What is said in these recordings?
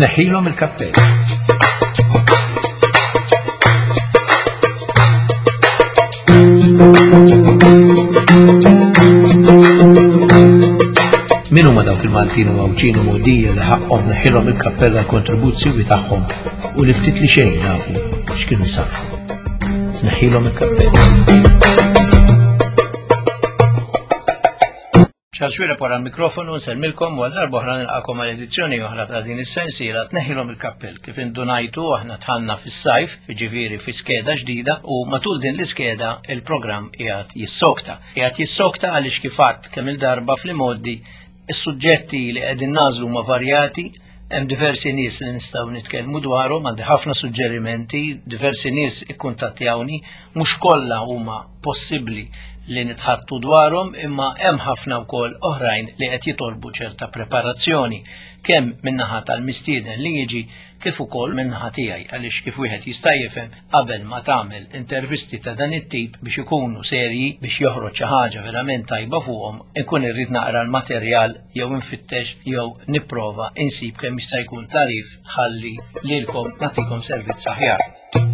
tneħħilhom il-kappell. Min huma dawk il-Maltin u Mawġin u Mowdija li ħaqhom neħħilhom il-kappella l-kontribuzzjoni tagħhom u li ftit li xejn nafu x'kienu sarfu. Tneħħilhom il-kappella. ċaċwira pora l-mikrofonu nselmilkom u għal-darba oħra nilqakom għal-edizzjoni oħra ta' din is-sensiela tneħħilhom il-kappell. Kif indunajtu aħna tħanna fis-sajf, jiġifieri fi skeda ġdida u matul din l-iskeda il-programm qiegħed jissokta. Qiegħed jissokta għaliex kif għadt kemm il-darba fl-imoddi is-suġġetti li qegħdin nażlu huma varjati, hemm diversi nies li nistgħu nitkellmu dwarhom, għandi ħafna suġġerimenti, diversi nies ikkuntattjawni, mhux kollha huma possibbli li nitħattu dwarhom imma hemm ħafna wkoll oħrajn li qed jitolbu ċerta preparazzjoni kemm min-naħa tal-mistieden li jiġi kif ukoll min-naħa tiegħi għaliex kif wieħed jista' jifhem qabel ma tagħmel intervisti ta' dan it-tip biex ikunu serji biex joħroġ xi ħaġa verament tajba fuqhom ikun irrid naqra l-materjal jew infittex jew nipprova insib kemm jista' jkun tarif ħalli lilkom nagħtikom servizz aħjar.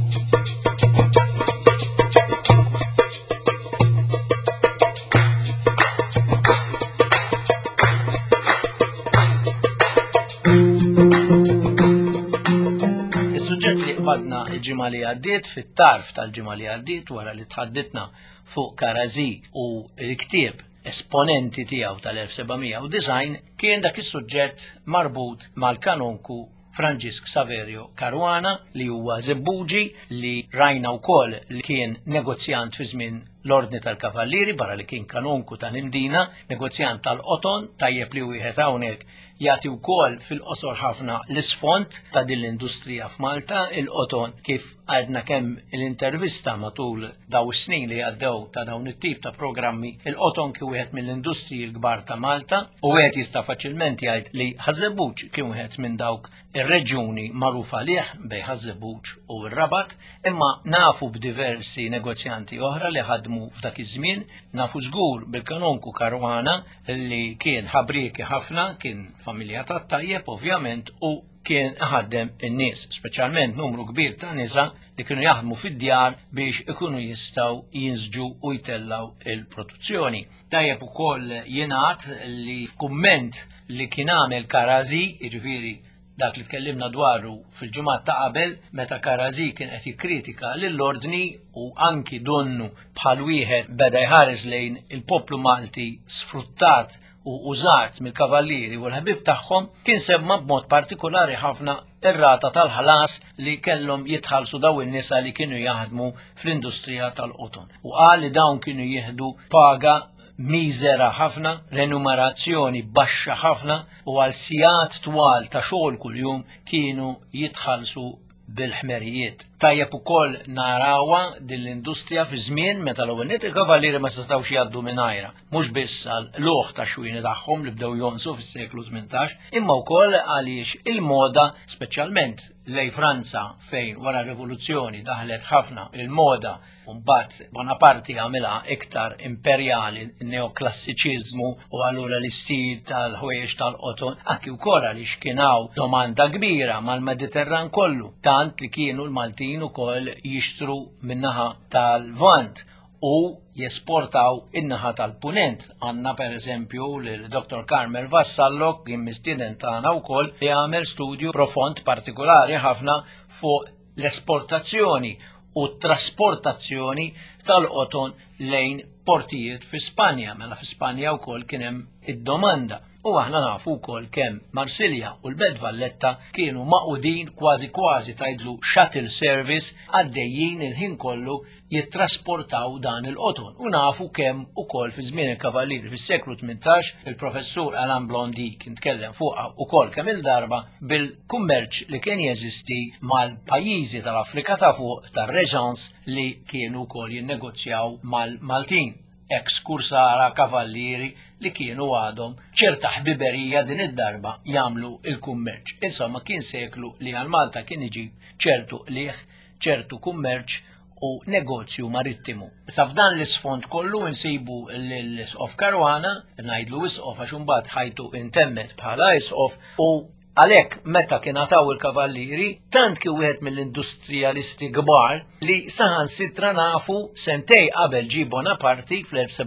Badna il-ġimgħa li għaddiet fit-tarf tal-ġimgħa li għaddiet wara li tħadditna fuq Karażi u l-ktieb esponenti tiegħu tal-1790 kien dak is-suġġett marbut mal-kanonku Franġisk Saverio Caruana li huwa żebbuġi li rajna wkoll li kien negozjant fi żmien l-Ordni tal-Kavallieri barra li kien kanonku ta' Nindina, negozjant tal-qoton tajjeb li wieħed hawnhekk jagħti wkoll fil-qosor ħafna l-isfond ta' din l-industrija f'Malta, il-qoton kif għadna kemm l-intervista matul daw is-snin li għaddew ta' dawn it-tip ta' programmi, il-qoton kien wieħed mill-industriji l-kbar ta' Malta u wieħed jista' faċilment jgħid li Ħażebbuġ kien wieħed minn dawk ir-reġjuni magħrufa lih bejn Ħażebbuġ u r-Rabat, imma nafu b'diversi negozjanti oħra li ħadmu f'dak iż-żmien, nafu żgur bil-kanonku Caruana li kien ħabrieki ħafna, kien familja tat-tajjeb ovvjament u kien ħaddem in-nies, speċjalment numru kbir ta' nisa li kienu jaħdmu fid-djar biex ikunu jistgħu jinżġu u jtellaw il-produzzjoni. Tajjeb ukoll jingħad li f'kumment li kien għamel Karażi, jiġifieri dak li tkellimna dwaru fil-ġimgħat ta' qabel meta Karażi kien qed jikkritika lill-ordni u anki donnu bħal wieħed beda jħares lejn il-poplu Malti sfruttat u użat mill-kavallieri u l-ħabib tagħhom kien semma b'mod partikolari ħafna ir-rata tal-ħlas li kellhom jitħallsu daw in-nisa li kienu jaħdmu fl-industrija tal-qoton. U qal li dawn kienu jieħdu paga miżera ħafna, renumerazzjoni baxxa ħafna u għal sigħat twal ta' xogħol kuljum kienu jitħallsu bil-ħmerijiet. Tajjeb ukoll narawha din l-industrija fi żmien meta l-ewwel nett il-kavallieri ma setgħux jgħaddu mingħajrha, mhux biss għall-logħ ta' xwini tagħhom li bdew jonsu fis-seklu 18, imma wkoll għaliex il-moda, speċjalment lejn Franza fejn wara r-Rivoluzzjoni daħlet ħafna il-moda u mbagħad Bonaparte għamilha iktar imperjali, neoklassiċiżmu u allura l-istil tal-ħwejjeġ tal-qoton, anki wkoll għaliex kien hawn domanda kbira mal-Mediterran kollu, tant li kienu l-Maltin ukoll jixtru min-naħa tal-Vant u jesportaw in-naħa tal-Punent. Għandna pereżempju l-Dr. Carmel Vassallo kien mistieden tagħna wkoll li għamel studju profond partikolari ħafna fuq l-esportazzjoni u trasportazzjoni tal-qoton lejn portijiet fi Spanja. Mela fi Spanja wkoll kien hemm id-domanda. U aħna nafu wkoll kemm Marsilja u l-Belt Valletta kienu maqudin kważi tgħidlu shuttle service għaddejjin il-ħin kollu jittrasportaw dan il-qoton. U nafu kemm ukoll fi żmien il-Kavallieri fis-seklu 18 il-professur Alain Blondy kien tkellem fuqha ukoll kemm il-darba bil-kummerċ li kien jeżisti mal-pajjiżi tal-Afrika ta' fuq tar-Reġans li kienu wkoll jinnegozjaw mal-Maltin. Ekskursara kavallieri li kienu għadhom ċerta ħbiberija din id-darba jagħmlu il-kummerċ. Insomma kien seklu li għal Malta kien iġib ċertu liħ, ċertu kummerċ u negozju marittimu. Sa f'dan l-isfond kollu insibu l-isqof Caruana, ngħidlu isqof għax imbagħad ħajtu intemmet bħala isqof u Għalhekk meta kien għataw il-kavallieri, tant kien wieħed mill-industrijalisti kbar li saħansitra nafu sentej qabel ġie Bonaparte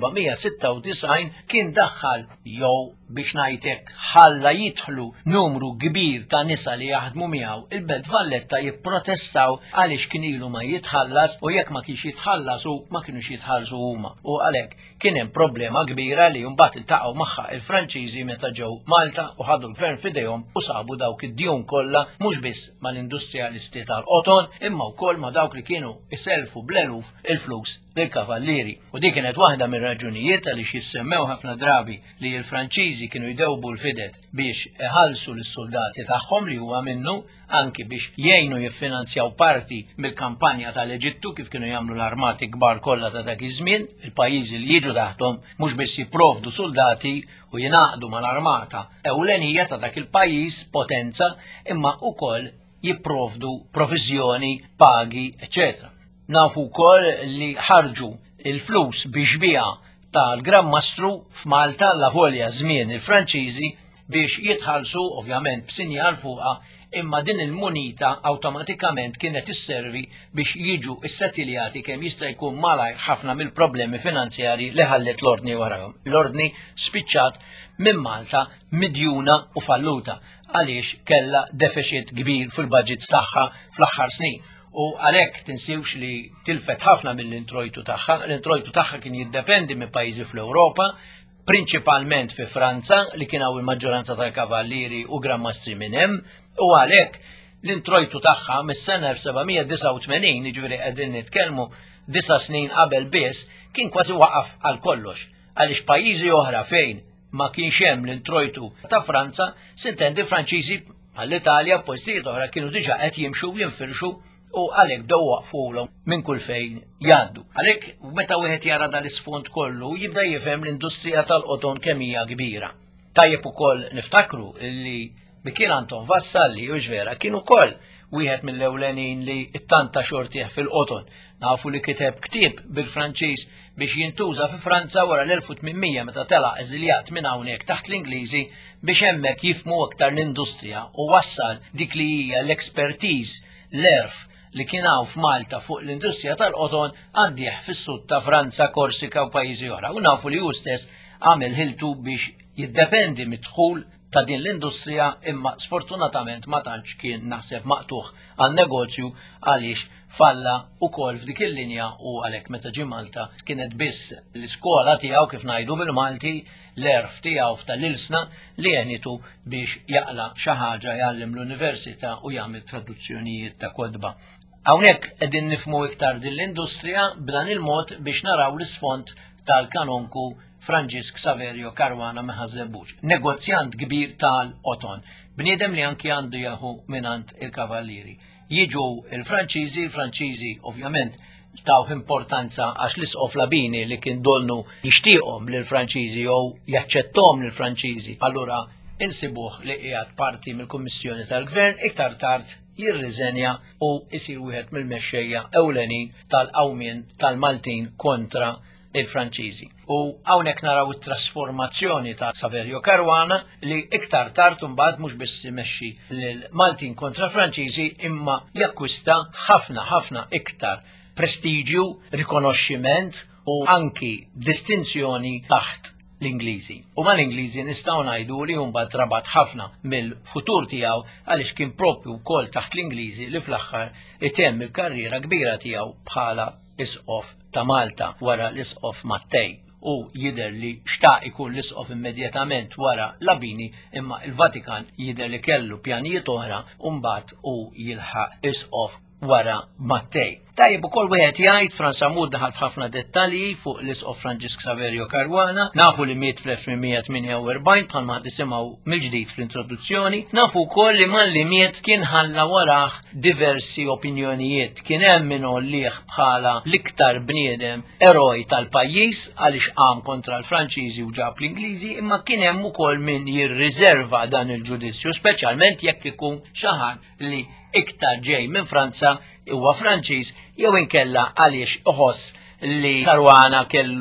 fl-1796 kien daħħal jew biex ngħidlek ħalla jidħlu numru kbir ta' nisa li jaħdmu miegħu il-Belt Valletta jipprotestaw għaliex kien ilu ma jitħallas u jekk ma kienx jitħallasu ma kienux jitħallsu huma. U għalhekk kien hemm problema kbira li mbagħad iltaqgħu magħha il-Franċiżi meta ġew Malta u ħadu l-gvern f'idejhom u sabu dawk id-djun kollha mhux biss mal-industrijalisti tal-qoton imma wkoll ma dawk li kienu iselfu bl-eluf il-flus lill-kavallieri. U dik kienet waħda mir-raġunijiet għaliex jissemmew ħafna drabi li l-Franċiżi kienu jdewbu l-fidet biex iħallsu lis-soldati tagħhom li huwa minnu anki biex jgħinu jiffinanzjaw parti mill-kampanja tal-Eġittu kif kienu jagħmlu l-armati kbar kollha ta' dak iż-żmien, il-pajjiżi li jiġu taħtom mhux biss jipprovdu soldati u jingħaqdu mal-armata ewlenija ta' dak il-pajjiż potenza imma wkoll jipprovdu provviżjoni, pagi, eċċetera. Nafu wkoll li ħarġu il-flus biex biha tal-Gran Mastru f'Malta la volja żmien il-Franċiżi biex jitħallsu ovvjament b'sinjal fuqha imma din il-munita awtomatikament kienet isservi biex jiġu s-settiljati kemm jista' jkun malajr ħafna mill-problemi finanzjarji li ħallet l-ordni warahom. L-ordni spiċċat minn Malta midjuna u falluta għaliex kellha deficit kbir fil-budgets tagħha fl-aħħar snin. U għalhekk tinsewx li tilfet ħafna mill-introjtu tagħha. L-introjtu tagħha kien jiddependi minn pajjiżi fl-Ewropa, prinċipalment fi Franza li kien hawn il-maġġoranza tal-kavallieri u grammastri minn hemm, u għalhekk l-introjtu tagħha mis-sena 1789, jiġifieri qegħdin nitkellmu 9 snin qabel biss, kien kważi waqaf għal kollox. Għaliex pajjiżi oħra fejn ma kienx hemm l-introjtu ta' Franza, sintendi Franċiżi għall-Italja postijiet oħra kienu diġà qed jimxu jinfirxu u għalhekk dew waqfulhom minn kull fejn jgħaddu. Għalhekk meta wieħed jara dal-isfond kollu jibda jifhem l-industrija tal-qoton kemm hija kbira. Tajjeb ukoll niftakru li Michel Anton Vassalli u ġvera kien ukoll wieħed mill-ewlenin li ttanta xortieħ fil-qoton. Nafu li kiteb ktieb bil-Franċiż biex jintuża fi Franza wara l-1800 meta telaq eżiljat minn hawnhekk taħt l-Ingliżi biex hemmhekk jifhmu aktar l-industrija u wassal dik li hija l-expertise l-erf li kien hawn f'Malta fuq l-industrija tal-qoton għaddieħ fis-sud ta' Franza, Korsika u pajjiżi oħra. U nafu li hu stess għamel ħiltu biex jiddependi mid-dħul ta' din l-industrija imma sfortunatament ma tantx kien naħseb maqtuħ għan negozju għaliex falla ukoll f'dik il-linja u għalhekk meta ġie Malta kienet biss l-iskola tiegħu kif ngħidu bil-Malti l-erf tiegħu tal-ilsna li għenitu biex jaqla xi ħaġa jgħallem l-università u jagħmel traduzzjonijiet ta' kodba. Hawnhekk qegħdin nifhmu iktar din l-industrija b'dan il-mod biex naraw l-isfond tal-kanonku Franġisk Saverio Caruana Meħażebbuġ, negozjant kbir tal-qoton, bniedem li anki għandu jaħu minant il-kavallieri. Jiġu il-Franċiżi ovvjament taw importanza għax l-isqof labini li kien dolnu jixtieqhom lill-Franċiżi jew jaċċettom lill-Franċiżi. Allura insibuh li qiegħed parti mill-Kummissjoni tal-Gvern iktar tard jirriżenja u jsir wieħed mill-mexxejja ewlenin tal-qawmien tal-Maltin kontra il-Franċiżi. U hawnhekk naraw it-trasformazzjoni ta' Saverio Caruana li iktar tard imbagħad mhux biss imexxi lil Maltin kontra Franċiżi imma jakkwista ħafna iktar prestiġju, rikonoxximent u anki distinzjoni taħt l-Ingliżi. U mal-Ingliżi nistgħu ngħidu li mbagħad rabat ħafna mill-futur tiegħu għaliex kien proprju wkoll taħt l-Ingliżi li fl-aħħar itemm il-karriera kbira tiegħu bħala isqof ta' Malta wara l-isqof Mattej u jidher li xtaq ikun l-isqof immedjatament wara Labini imma il-Vatikan jidher li kellu pjanijiet oħra u mbagħad u jilħaq isqof wara Mattej. Tajjeb ukoll wieħed jgħid Franz Samud daħal f'ħafna dettalji fuq l-isqof Franġisk Saverio Caruana, nafu li miet fl-1848 bħalma nisimgħu mill-ġdid fl-introduzzjoni, nafu wkoll li malli miet kien ħalla warah diversi opinjonijiet, kien hemm min ollih bħala l-iktar bniedem eroj tal-pajjiż għaliex qam kontra l-Franċiżi u ġab l-Ingliżi, imma kien hemm ukoll min jirriserva dan il-ġudizzju, speċjalment jekk ikun xi ħadd li iktar ġej minn Franza huwa Franċiż jew inkella għaliex iħoss li Caruana kellu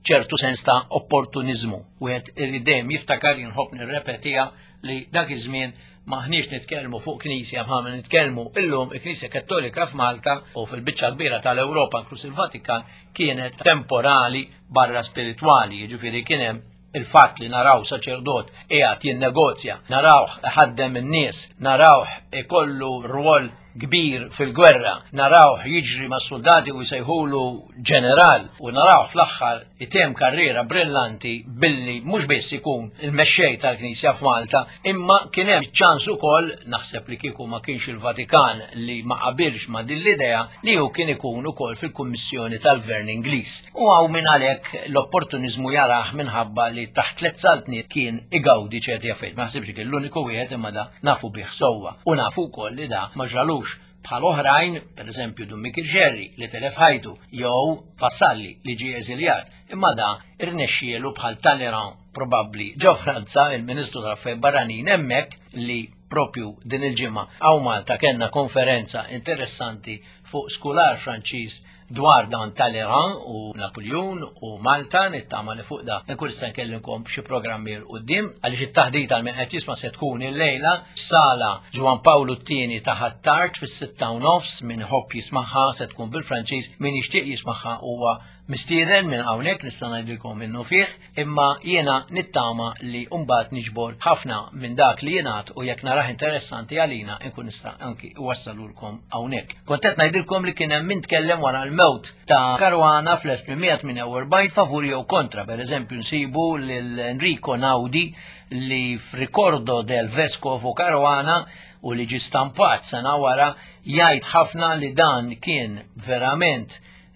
ċertu sens ta' opportunizmu. Wieħed irid dejjem jiftakar jinħobb nirrepetija li dak iż-żmien maħniex nitkellmu fuq knisja bħalma nitkellmu illum il-Knisja Kattolika f'Malta u fil-biċċa kbira tal-Ewropa inkluż il-Vatikan kienet temporali barra spiritwali, jiġifieri kien hemm il-fatt li naraw saċerdot qiegħed jinnegozja, narawh ħaddem in-nies, narawh ikollu rwol kbir fil-gwerra, narawh jiġri ma' soldati u jsejħulu ġeneral u narawh fl-aħħar item karriera brillanti billi mhux biss ikun il-mexxej tal-Knisja f'Malta, imma kien hemm ċans ukoll naħseb li kieku ma kienx il-Vatikan li ma qabilx ma' din l-idea li hu kien ikun ukoll fil-Kummissjoni tal-Gvern Ingliż. U hawn minn għalhekk l-opportuniżmu jarah minħabba li taħt tliet saltniet kien igawdi ċerti affarijiet. Ma ħsibx kien l-uniku wieħed imma da nafu bih sewwa u nafu wkoll li da ma ġralux bħal oħrajn, pereżempju Dummi Kirxerri li telef ħajtu jew Vassalli li ġie eżiljat, imma da irnexxielu bħal Talleyrand probabbli ġew Franza il-Ministru tal-Affarijiet Barranin hemmhekk li propju din il-ġimgħa hawn Malta kellna konferenza interessanti fuq skular Franċiż dwar dan Talleyrand u Napoleon u Malta nittama li fuq da nkun nista' nkellimkom b'xi programmi l quddiem għaliex it-taħdita għal min qed jisma' se tkun il-lejla sala Ġwan Pawlu II ta' Ħattart fis-6:30 min ħobb jismagħha se tkun bil-Franċiż min jixtieq jismagħha huwa mistieden minn hawnhekk nista' ngħidilkom minnu fih, imma jiena nittama li mbagħad niġbor ħafna minn dak li jingħad u jekk narah interessanti għalina nkun nista' anki wassalulkom hawnhekk. Kont qed ngħidilkom li kien hemm min tkellem wara l-mewt ta' Caruana fl-1848 favur jew kontra, pereżempju nsibu lil Enrico Naudi li f'Ricordo del Vescovo Caruana u li ġie stampat sena wara jgħid ħafna li dan kien verament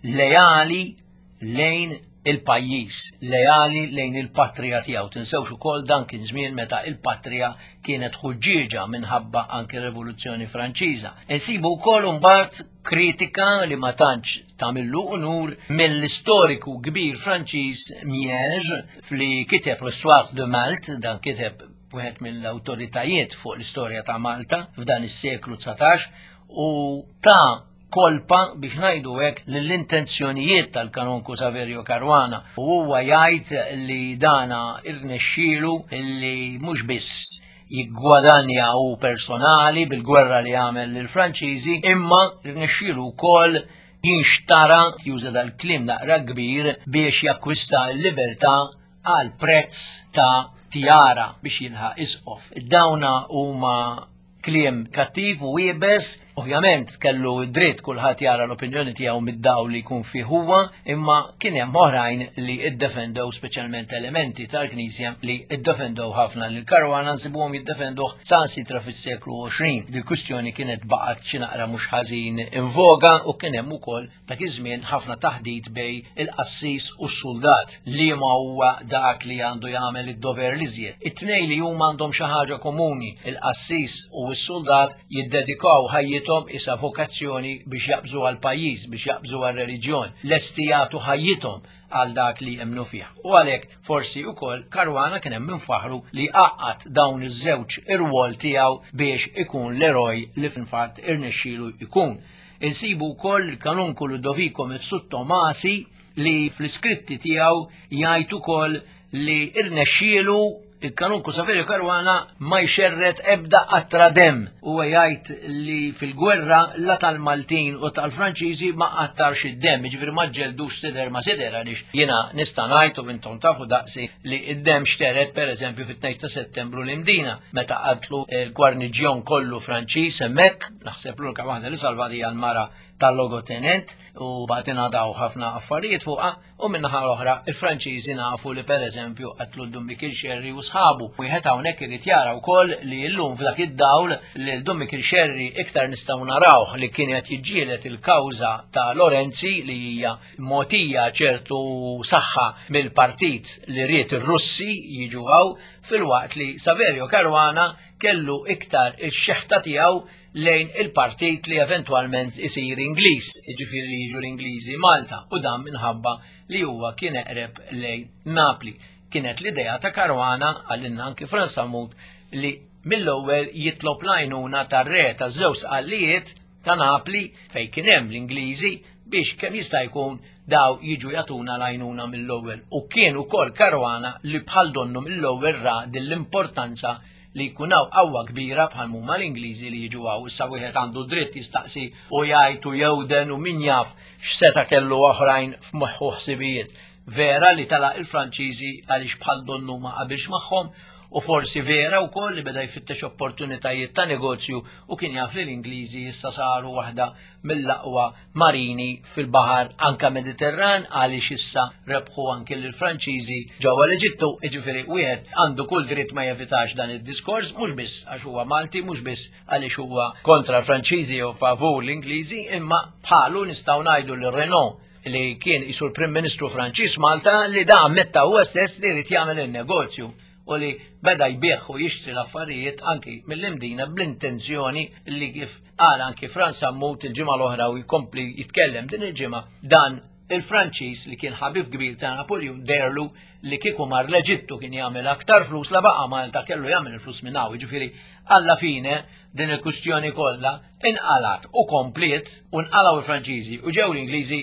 lejali lejn il-pajjiż, lejali lejn il-patrija tiegħu. Tinsewx ukoll dan kien żmien meta il-patrija kienet ħuġġieġa minħabba anke Rivoluzzjoni Franċiża. Insibu wkoll imbagħad kritika li ma tantx tagħmillu unur mill-istoriku kbir Franċiż Miege li kiteb l-Histoire de Malte, dan kiteb wieħed mill-awtoritajiet fuq l-istorja ta' Malta f'dan is-seklu 19 u ta' kolpa biex ngħidu hekk lill-intenzjonijiet tal-kanonku Saverio Caruana u huwa jgħid li dana irnexxielu li mhux biss jiggwadanja hu personali bil-gwerra li għamel lill-Franċiżi imma irnexxielu wkoll jinxtara juża dal-kliem naqra kbir biex jakkwista l-libertà għal prezz ta' tjara biex jilħaq isqof. Dawna huma kliem kattiv u wiebes, ovvjament kellu dritt kulħadd jara l-opinjoni tiegħu mid-dawl li jkun fih huwa, imma kien hemm oħrajn li iddefendew speċjalment elementi tal-Knisja li iddefendew ħafna lil Caruana nsibuhom jiddefenduh sansitra fis-seklu 20. Dil-kwistjoni kienet baqgħet xi naqra mhux ħażin invoga u kien hemm ukoll dak iż-żmien ħafna taħdid bej il-qassis u s-suldat li ma huwa dak li għandu jagħmel id-dover li żjed. It-tnejn li huma għandhom xi ħaġa komuni, il-qassis u s-soldat jiddedikaw ħajjithom isa vokazzjoni biex jaqbżu għal pajjiż, biex jaqbżu għal reliġjon, lesti jagħtu ħajjithom għal dak li jemnu fih. U għalhekk forsi wkoll Caruana kien hemm minfaħru li qaqqad dawn iż-żewġ ir-rwol tiegħu biex ikun l-eroj li fil-fatt irnexxielu jkun. Insibu wkoll il-kanunku Ludovico Mifsud Tomasi li fl-iskritti tiegħu jgħid ukoll li irnexxielu il-kanunku Saverio Caruana ma jxerret ebda qatra demm u jgħid li fil-gwerra la tal-Maltin u tal-Franċiżi ma qattarx id-demm, jiġifieri ma ġġeldux sider ma sider għaliex jiena nista' ngħid u intom tafu daqsi li d-demm xteret pereżempju fit-2 ta' Settembru l-imdina meta qatlu l-gwarniġjon kollu Franċiż hemmhekk, naħseb l-ulka waħda li salvat hija l-mara tal-logotenent u bagħad daw ħafna affarijiet fuqha u min-naħa l-oħra il-Franċiżi nafu li pereżempju qatlu Dummi Kirxerri u sħabu. Wieħed hawnhekk irid jara wkoll li llum f'dak id-dawl li Dummi Kirxerri iktar nistgħu narawh li kien qed jiġġieled il-kawża ta' Lorenzi li hija mogħtija ċertu saħħa mill-partit li ried ir-Russi jiġu hawn fil-waqt li Saverio Caruana kellu iktar ix-xeħta tiegħu lejn il-partit li eventwalment isir Ingliż, jiġifieri li jiġu l-Ingliżi Malta, u dan minħabba li huwa kien eqreb lejn Napli. Kienet l-idea ta' Caruana għallinna anki Franz Samut li mill-ewwel jitlob l-għajnuna tar-re taż-żewġ sqallijiet ta' Napli fejn kien hemm l-Ingliżi biex kemm jista' jkun daw jiġu jagħtuna l-għajnuna mill-ewwel. U kien ukoll Caruana li bħal donnu mill-ewwel ra din l-importanza li jkunaw qawwa kbira bħal huma l-Ingliżi li jiġu għaw. Issa wieħed għandu dritt jistaqsi u jgħid u jewden u min jaf x'seta kellu oħrajn f'moħħu ħsibijiet. Vera li talaq il-Franċiżi għaliex bħal donnu ma qabilx magħhom u forsi vera wkoll li beda jfittex opportunitajiet ta' negozju u kien jaf li l-Ingliżi issa saru waħda mill-aqwa marini fil-baħar anka Mediterran għaliex issa rebħu anke lill-Franċiżi ġewwa l-Eġittu. Jiġifieri wieħed għandu kull dritt ma jevitax dan id-diskors mhux biss għax huwa Malti, mhux biss għaliex huwa kontra l-Franċiżi u favur l-Ingliżi, imma bħalu nistgħu ngħidu li Renault li kien isu l-Prim Ministru Franċiż Malta li da ammetta huwa stess li jrid jagħmel in-negozju u li beda jbieħ u jixtri l-affarijiet anki mill-imdina bl-intenzjoni li kif qal anki Franz Ammut il-ġimgħa l-oħra u jkompli jitkellem din il-ġimgħa dan il-Franċiż li kien ħabib kbir ta' Napoleon derlu li kieku mar l-Eġittu kien jagħmel aktar flus la baqa' Malta kellu jagħmel il-flus minn hawn. Jiġifieri alla fine din il-kwistjoni kollha inqalat u komplet u nqalaw il-Franċiżi u ġew l-Ingliżi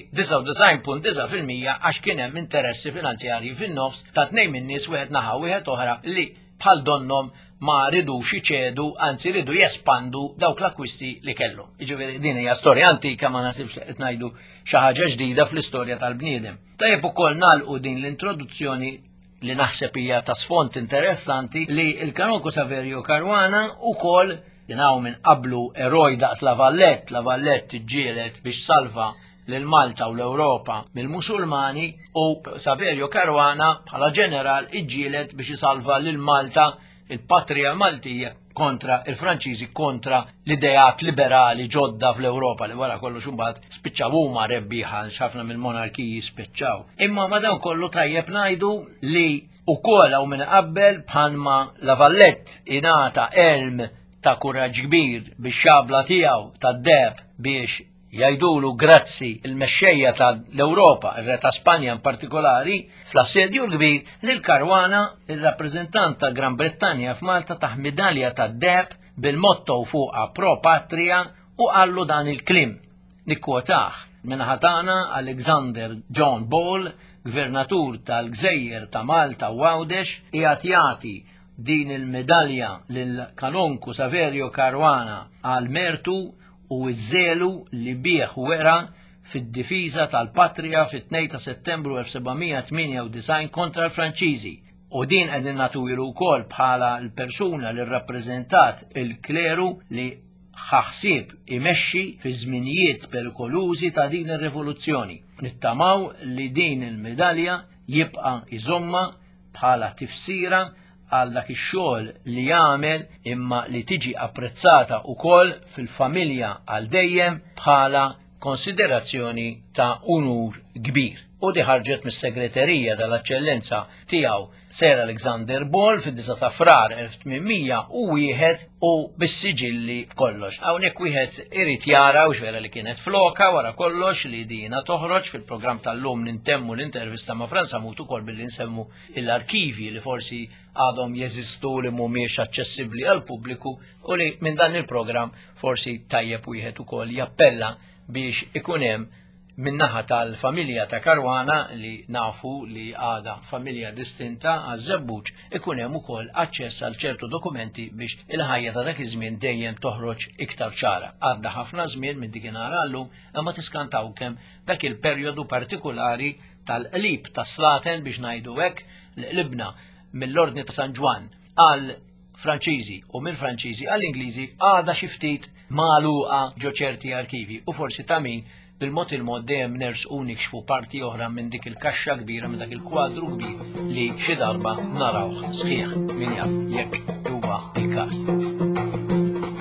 99.9% għax kien hemm interessi finanzjarji fin-nofs ta' tnejn min-nies wieħed naħa wieħed oħra li bħal donnom ma ridux iċedu, anzi ridu jespandu dawk l-akkwisti li kellhom. Jiġifieri din hija storja antika ma nasibx li qed ngħidu xi ħaġa ġdida fl-istorja tal-bniedem. Tajjeb ukoll nagħlqu din l-introduzzjoni li naħseb hija ta' sfond interessanti li l-Kanonku Saverio Caruana ukoll jingħaw minn qablu eroj daqs Lavallette. Lavallette iġġieled biex salva lil Malta u l-Ewropa mill-Musulmani u Saverio Caruana bħala ġeneral iġġieled biex isalva lil Malta il-patrija Maltija kontra il-Franċiżi kontra l-idejat liberali ġodda fl-Ewropa li wara kollu xumbat spiċċaw huma rebbieħa xafna mill-monarkiji spiċċaw. Imma ma dan kollu tajjeb ngħidu li wkoll hawn minn qabel bħalma Lavallette ingħata elm ta' kuraġġ kbir bix-xabla tiegħu tad-deheb biex jgħidulu grazzi il-mexxejja tal-Ewropa, ir-Re ta' Spanja in partikolari, fl-assedju l-kbir lil Caruana, il-rappreżentant ta' Gran Brittanja f'Malta taħ medalja tad-deheb bil-motto fuqha pro patria u qallu dan il-klim. Nikkwotaħ minnaħa tagħna Alexander John Ball, gvernatur tal-Gżejjer ta' Malta u Għawdex, qiegħed jagħti din il-medalja lil Kanonku Saverio Caruana għal mertu u iż-żelu li bieħ wera fid-difiża tal-Patrija fit-2 ta' Settembru 1798 kontra l-Franċiżi. U din qegħdin nagħtulu wkoll bħala l-persuna li rrappreżentat il-kleru li ħaħsieb imexxi fi żminijiet perikolużi ta' din ir-rivoluzzjoni. Nittamaw li din il-medalja jibqa' iżomma bħala tifsira għal dak ix-xogħol li jagħmel imma li tiġi apprezzata wkoll fil-familja għal dejjem bħala konsiderazzjoni ta' unur kbir. U di ħarġet mis-segreterija tal-Eċċellenza tiegħu Sir Alexander Ball fid-9 ta' Frar 1801 u bis-siġilli kollox. Hawnhekk wieħed irid jara u x'vera li kienet floka wara kollox li dina toħroġ fil-programm tal-lum nintemmu l-intervista ma' Franz Ammut ukoll billi nsemmu l-arkivi li forsi għadhom jeżistu li mhumiex aċċessibbli għall pubbliku u li minn dan il-programm forsi tajjeb wieħed ukoll jappella biex ikun hemm min-naħa tal-familja ta' Caruana li nafu li għada familja distinta għaż-żebbuġ ikun hemm ukoll aċċess għal ċertu dokumenti biex il-ħajja ta' dak iż-żmien dejjem toħroġ iktar ċara. Għadda ħafna żmien minn dik llum imma tiskantaw kemm dak il-perjodu partikulari tal-qlib tas-slaten biex ngħidu hekk li qlibna mill-Ordni ta' San Ġwan għal Franċiżi u mill-Franċiżi għall-Ingliżi għada xi ftit magħluqa ġo ċerti arkivi u forsi ta' min bil-mod il-mod dejjem nersqu nikxfu parti oħra minn dik il-kaxxa kbira minn dak il-kwadru kbir li xi darba narawh sħiħ min jaf jekk huwa il-każ.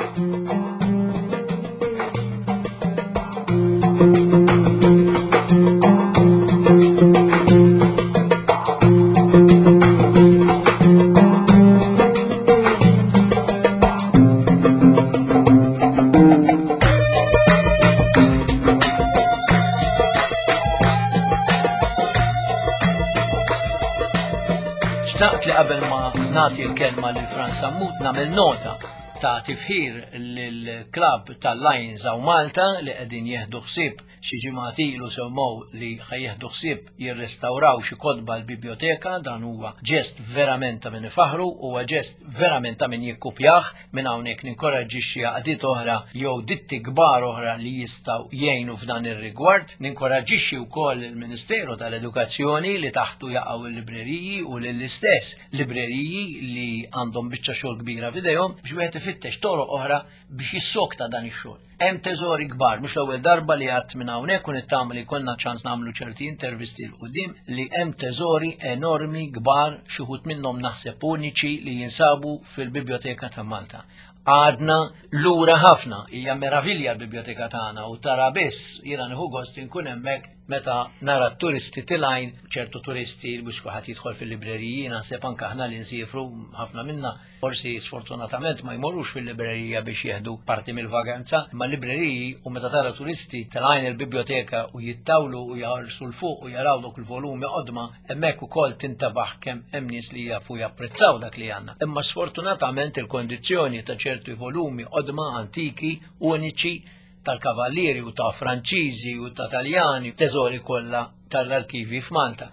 Xtaqt li qabel ma nagħti l-kelma lil Franz Ammut nagħmel nota ta' tifħir lill-klabb tal-Lions hawn Malta li qegħdin jieħdu ħsieb xi ġimgħat ilu semmow li ħajjeħdu ħsieb jirrestawraw xi kotba l-biblioteka, dan huwa ġest verament ta' min ifaħru, huwa ġest verament ta' min jikkupjah, minn hawnhekk ninkoraġġixxi għaqdiet oħra jew ditti kbar oħra li jistgħu jgħinu f'dan ir-rigward. Ninkoraġġixxi wkoll il-Ministeru tal-Edukazzjoni li taħtu jaqgħu l-libreriji u lill-istess libreriji li għandhom biċċa xogħol kbira f'idejhom biex wieħed ifittex toroq oħra biex jissokta dan ix-xogħol. Hemm teżori kbar, mhux l-ewwel darba li għadt minn hawnhekk u nittama li konna ċans nagħmlu ċerti intervisti l qudiem li hemm teżori enormi kbar xi wħud minnhom naħseb uniċi li jinsabu fil-Biblioteka ta' Malta. Għadna lura ħafna, hija meravilja l-biblioteka tagħna u tara biss jiena nieħu gost inkun hemmhekk meta nara t-turisti tilgħin, ċertu turisti biex kulħadd jidħol fil-libreriji, naħseb anke aħna li nsifru ħafna minna forsi sfortunatament ma jmorrux fil-librerija biex jieħdu parti mill-vaganza, ma l-libreriji u meta tara turisti tilgħin il-biblioteka u jittawlu u jaħarsu l-fuq u jaraw dok il-volumi qodma, hemmhekk ukoll tintabaħ kemm hemm nies li jafu japprezzaw dak li għandna. Imma sfortunatament il-kondizzjoni ta' ċertu volumi qodma antiki uniċi tal-Kavallieri u ta' Franċiżi u ta' Taljani, teżori kollha tal-arkivi f'Malta.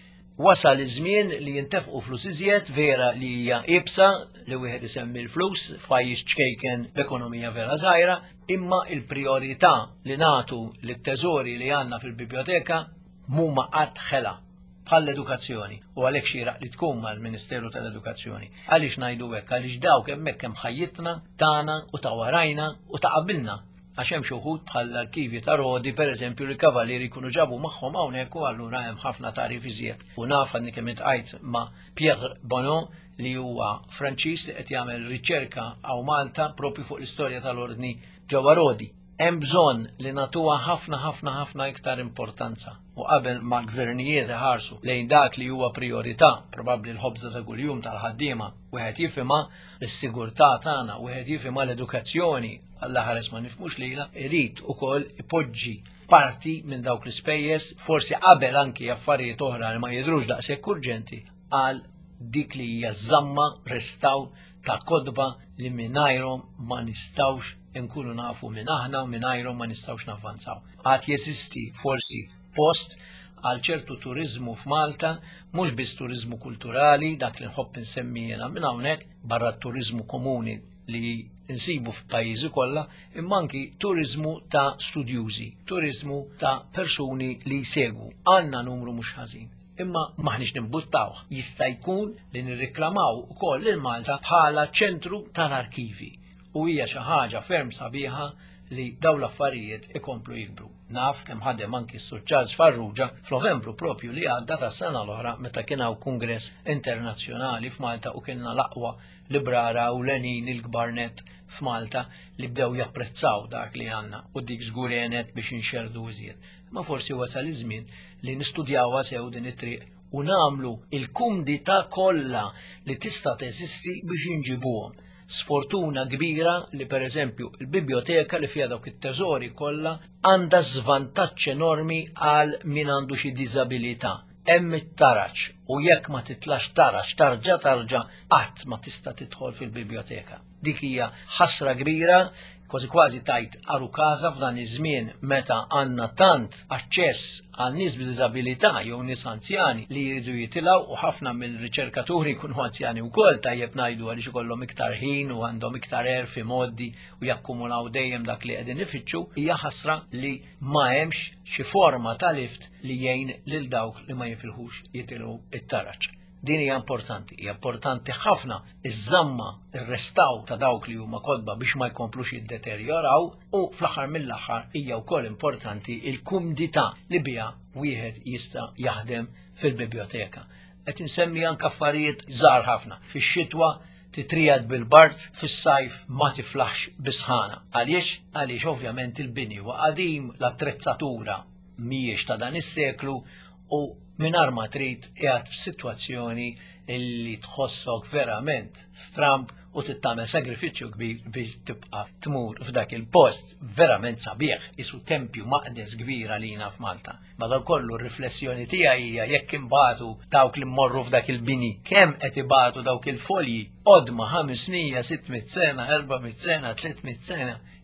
Wasal iż-żmien li jintefqu flus iżjed vera li hija ibsa li wieħed isemmi l-flus f'pajjiż ċkejken l-ekonomija vera żgħira, imma il-prijorità li nagħtu lit-teżori li għandna fil-biblioteka huma qatt ħela bħall-edukazzjoni u għalhekk xieraq li tkun mal-Ministeru tal-Edukazzjoni. Għaliex ngħidu hekk, għaliex dawk hemmhekk hemm ħajjitna tagħna u ta' warajna u ta' qabilna. Għax hemm xi wħud bħall-arkivji ta' Rodi pereżempju li Kavallieri jkunu ġabu magħhom hawnhekk u allura hemm ħafna tarif iżjed. U naf għandni kemm intqajt ma' Pierre Bonneau li huwa Franċiż li qed jagħmel riċerka hawn Malta propju fuq l-istorja tal-ordni ġewwa Rodi. Hemm bżonn li nagħtuha ħafna iktar importanza u qabel ma' gvernijiet iħarsu lejn dak li huwa priorità, probabbli l-ħobża ta' kuljum tal-ħaddiema, wieħed jifhimha s-sigurtà tagħna, wieħed jifhimha l-edukazzjoni, Alla ħares ma nifhmux lilha, irid ukoll ipoġġi parti minn dawk l-ispejjeż, forsi qabel anki affarijiet oħra li ma jidhrux daqshekk urġenti għal dik li hija żamma restaw ta' kodba li mingħajrhom ma nistgħux inkunu nafu minn aħna u mingħajrhom ma nistgħux navvanzaw. Għad jeżisti forsi post għal ċertu turiżmu f'Malta, mhux biss turiżmu kulturali, dak li nħobb insemmi jiena minn hawnhekk barra t-turiżmu komuni li insibu f'pajjiżi kollha, imma anki turiżmu ta' studjużi, turiżmu ta' persuni li jsegwu. Għandna numru mhux ħażin. Imma maħniex nimbuttawh. Jista' jkun li nirriklamaw ukoll lil Malta bħala ċentru tal-arkivi. U hija xi ħaġa ferm sabiħa li dawn l-affarijiet ikomplu jikbru. Naf kemm ħadem anki Sur Charles Farrugia f'Novembru propju li għadda tas-sena l-oħra meta kien hawn kungress internazzjonali f'Malta u kienna l-aqwa librara u lenin il-kbarnet f'Malta li bdew japprezzaw dak li għandna u dik żgur għenet biex inxerdu iżjed. Ma forsi wasal iż-żmien li nistudjawha sew din it-triq u nagħmlu il-kumdità kollha li tista' teżisti biex inġibuhom. Sfortuna kbira li pereżempju il-biblioteka li fiha dawk it-teżori kollha għandha żvantaġġ enormi għal min għandu xi diżabilità. Hemm it-taraġġ u jekk ma titlax taraġġ tarġa' qatt ma tista' tidħol fil-biblioteka. Dik hija ħasra kbira, kważi tajt aru każa f'dan iż-żmien meta għandna tant aċċess għal nies b'diżabilità jew nies anzjani li jridu jitilgħu u ħafna mill-riċerkaturi jkunu anzjani wkoll tajjeb ngħidu għaliex ikollhom iktar ħin u għandhom iktar erfi modi u jakkumulaw dejjem dak li qegħdin ifittxu, hija ħasra li ma hemmx xi forma ta' lift li jgħin lil dawk li ma jifilħux jitilgħu it-taraġġ. Din hija importanti ħafna iż-żamma ir-restaw ta' dawk li huma kodba biex ma jkomplux jiddeterjoraw u fl-aħħar mill-aħħar hija wkoll importanti il-kumdità li biha wieħed jista' jaħdem fil-biblioteka. Qed insemmi anke affarijiet żgħar ħafna. Fix-xitwa titrijad bil-bart, fis-sajf ma tiflaħx bisħana. Għaliex ovvjament il-bini wa qadim l-attrezzatura mhijiex ta' dan is-seklu u minar ma trid qiegħed f'sitwazzjoni illi tħossok verament stramb u tittamel sagrifiċċju kbir biex tibqa' tmur f'dak il-post verament sabiħ isu tempju maqdes kbir għalina f'Malta. Madankollu r-riflessjoni tiegħi hija jekk imbagħtu dawk li mmorru f'dak il-bini kemm qed ibagħtu dawk il-folji qodma 500, 600 sena, 400 sena, 300 sena,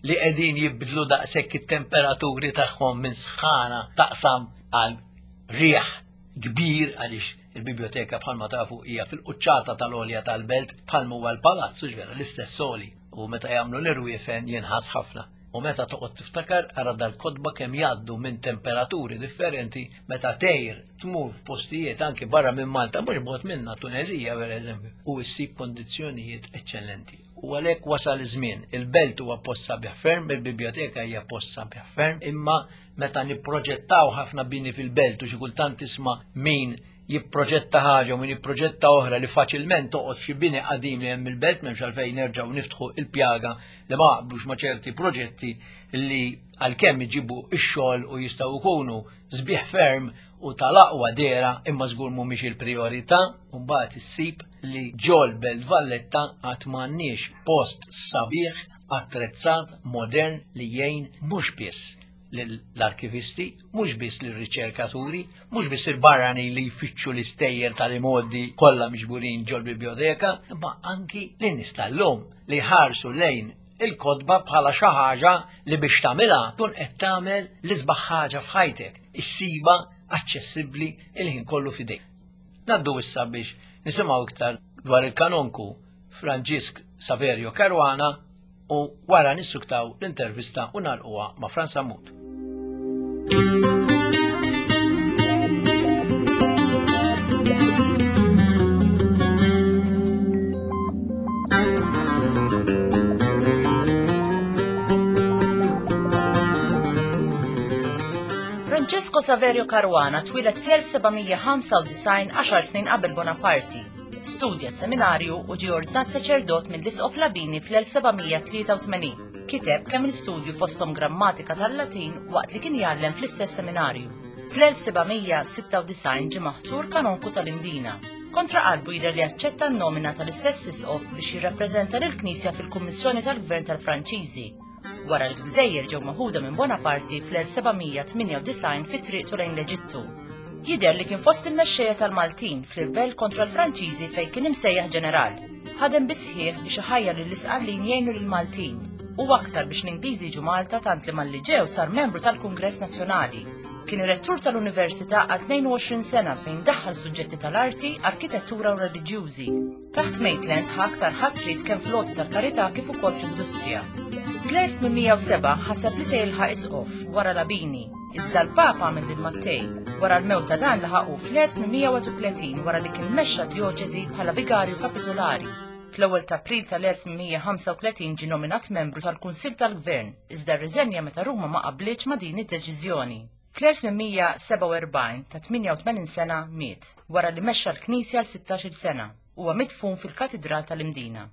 li qegħdin jibdlu daqshekk it-temperaturi tagħhom minn sħana taqsam għal rieħ kbir għaliex il-biblioteka bħalma tafu hija fil-quċċata tal-għolja tal-belt bħalma huwa l-palazz ġvera l-istess soli u meta jagħmlu l-irwiefen jinħass ħafna. U meta toqgħod tiftakar ara dal-kodba kemm jgħaddu minn temperaturi differenti meta tgħir tmur f'postijiet anke barra minn Malta mhux bogħod minnha Tunezija pereżempju u ssib kondizzjonijiet eċċellenti. U għalhekk wasal iż-żmien, il-belt huwa post sabiħ ferm, il-biblioteka hija post sabiħ ferm, imma meta nipproġettaw ħafna bini fil-belt u xi kultant tisma' min jipproġetta ħaġa u min jipproġetta oħra li faċilment toqgħod xi bini qadim li hemm il-belt m'hemmx għalfejn nerġgħu niftħu il-pjaga li ma qaqblux ma' ċerti proġetti li għalkemm iġibu x-xogħol u jistgħu jkunu sbieħ ferm u tal-aqwa dera imma żgur mhumiex il-prijorità u mbagħad issib li ġol Belt Valletta qatt m'għandniex post sabiħ attrezzat modern li jgħin mhux biss l-arkivisti, mhux biss l-riċerkaturi, mhux biss il-barrani li jfittxu l-istejjer tal-imoddi kollha miġburin ġol biblioteka, imma anki l-nies tal-lum li ħarsu lejn il-kodba bħala xi ħaġa li biex tagħmilha tkun qed tagħmel l-isbaħ ħaġa f'ħajtek, issiba aċċessibbli il-ħin kollu f'idejk. Naddu issa biex nisimgħu iktar dwar il-kanonku Franġisk Saverio Caruana u wara nissuktaw l-intervista u nagħlquha ma' Fran Sammut. Francesco Saverio Caruana twilet fl-1795 10 snin qabel Bonaparti. Studja seminarju u ġie ordnat saċerdot mill-Disqof Labini fl-1783. Kiteb kemm l-istudju fosthom grammatika tal-Latin waqt li kien jgħallem fl-istess seminarju. Fl-1796 ġie maħtur kanonku tal-Indina. Kontra qalbu jidher li aċċetta n-nomina tal-istess Disqof biex jirrappreżenta lill-Knisja fil-Kummissjoni tal-Gvern tal-Franċiżi. Wara l-Gżejjer ġew maħuda minn Bonaparti fl-1798 fit-triqtu lejn l-Eġittu. Jidher li kien fost il-mexxejja tal-Maltin fl-irbell kontra l-Franċiżi fejn kien imsejjaħ ġeneral. Ħadem bisħieħ biex iħajjar lill-isqallin jgħinu lill-Maltin u aktar biex l-Ingliżi ġu Malta tant li malli ġew sar membru tal-Kungress Nazzjonali. Kien ir-rettur tal-Università għal 22 sena fejn daħħal suġġetti tal-arti, arkitettura u reliġjużi. Taħt Maitland ħa aktar ħatrit kemm floti tal-karità kif ukoll fl-industrija. Fl-1807 ħaseb li se jilħaq Isqof wara Labini, iżda l-Papa għamel lil Mattej. Wara l-mewt ta' dan laħaqu fl-1830 wara li kien mexxa djoċeżi bħala vigarju kapitolari. Fl-ewwel ta' April tal-1835 ġie nominat membru tal-Kunsill tal-Gvern, iżda rriżenja meta Ruma ma qablitx ma' din id-deċiżjoni. Fl-1847 ta' 88 sena miet, wara li mexxa l-Knisja 16-il sena, huwa midfun fil-Katedral tal-Imdina.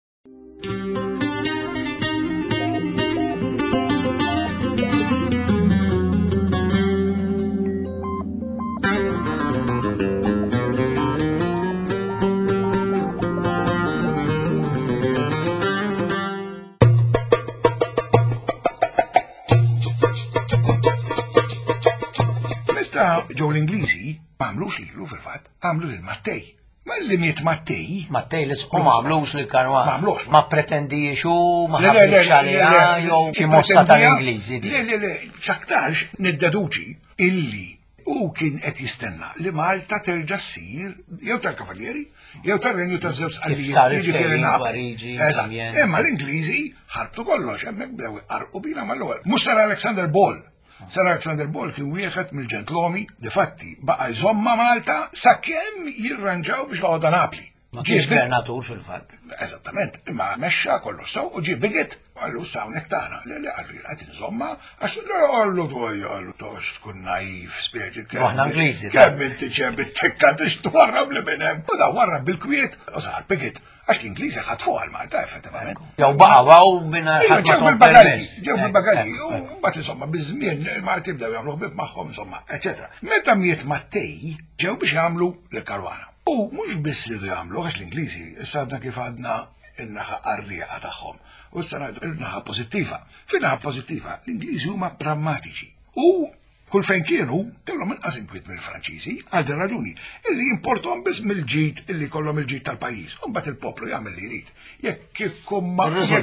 Ġew l-Ingliżi m'għamlux lilu fil-fatt, għamlu lil Mattej. Ma li miet Mattej. Mattej l-isqom m'għamlux lil Caruana. M'għamlux. Ma pretendix u ma ħabbix għaliha jew xi mossa tal-Ingliżi. Le, x'aktarx niddeduċi illi u kien qed jistenna li Malta terġa' ssir jew tal-Kavalieri jew tar-Renju taż-Żewġ Qalliji. Imma l-Ingliżi ħarbtu kollox, hemmhekk bdew qarqu bina mal-ewwel. Mhux Sir Alexander Ball. Sir Alexander Ball kien wieħed mill-ġentlomi difatti baqa' jżomma Malta sakemm jirranġaw biex għoda Napli. Ġie gvernatur fil-fatt. Eżattament, imma mexxa kollox sew u ġie biget għallu sawnek tagħna. Le għallu qed inżomma għax għallu tox tkun naif spieġi Aħna Ingliżi. Kemm inti ċebit tekka tix twarrab li minn hemm. U da warrab bil-kwiet u sar biget għax l-Ingliżi ħadd fuq għal-Malta effettivament. Jew baqgħu mingħajr ġew bil-bagalji, u mbagħad insomma biż-żmien il-Malti bdew jagħmlu ħbieb magħhom insomma, eċetera. Meta miet Mattej ġew biex jagħmlu lil Caruana. U mhux biss li jagħmlu għax l-Ingliżi issa għadna kif għadna in-naħa qarrieqa tagħhom. U issa ngħidu il-naħa pożittiva. Fin-naħa pożittiva l-Ingliżi huma prammatiċi. U kull fejn kienu kellhom inqas inkwiet mill-Franċiżi għal din raġuni illi importom biss mill-ġid illi kollhom il-ġid tal-pajjiż. U mbagħad il-poplu jagħmel li jrid. Jekk ikun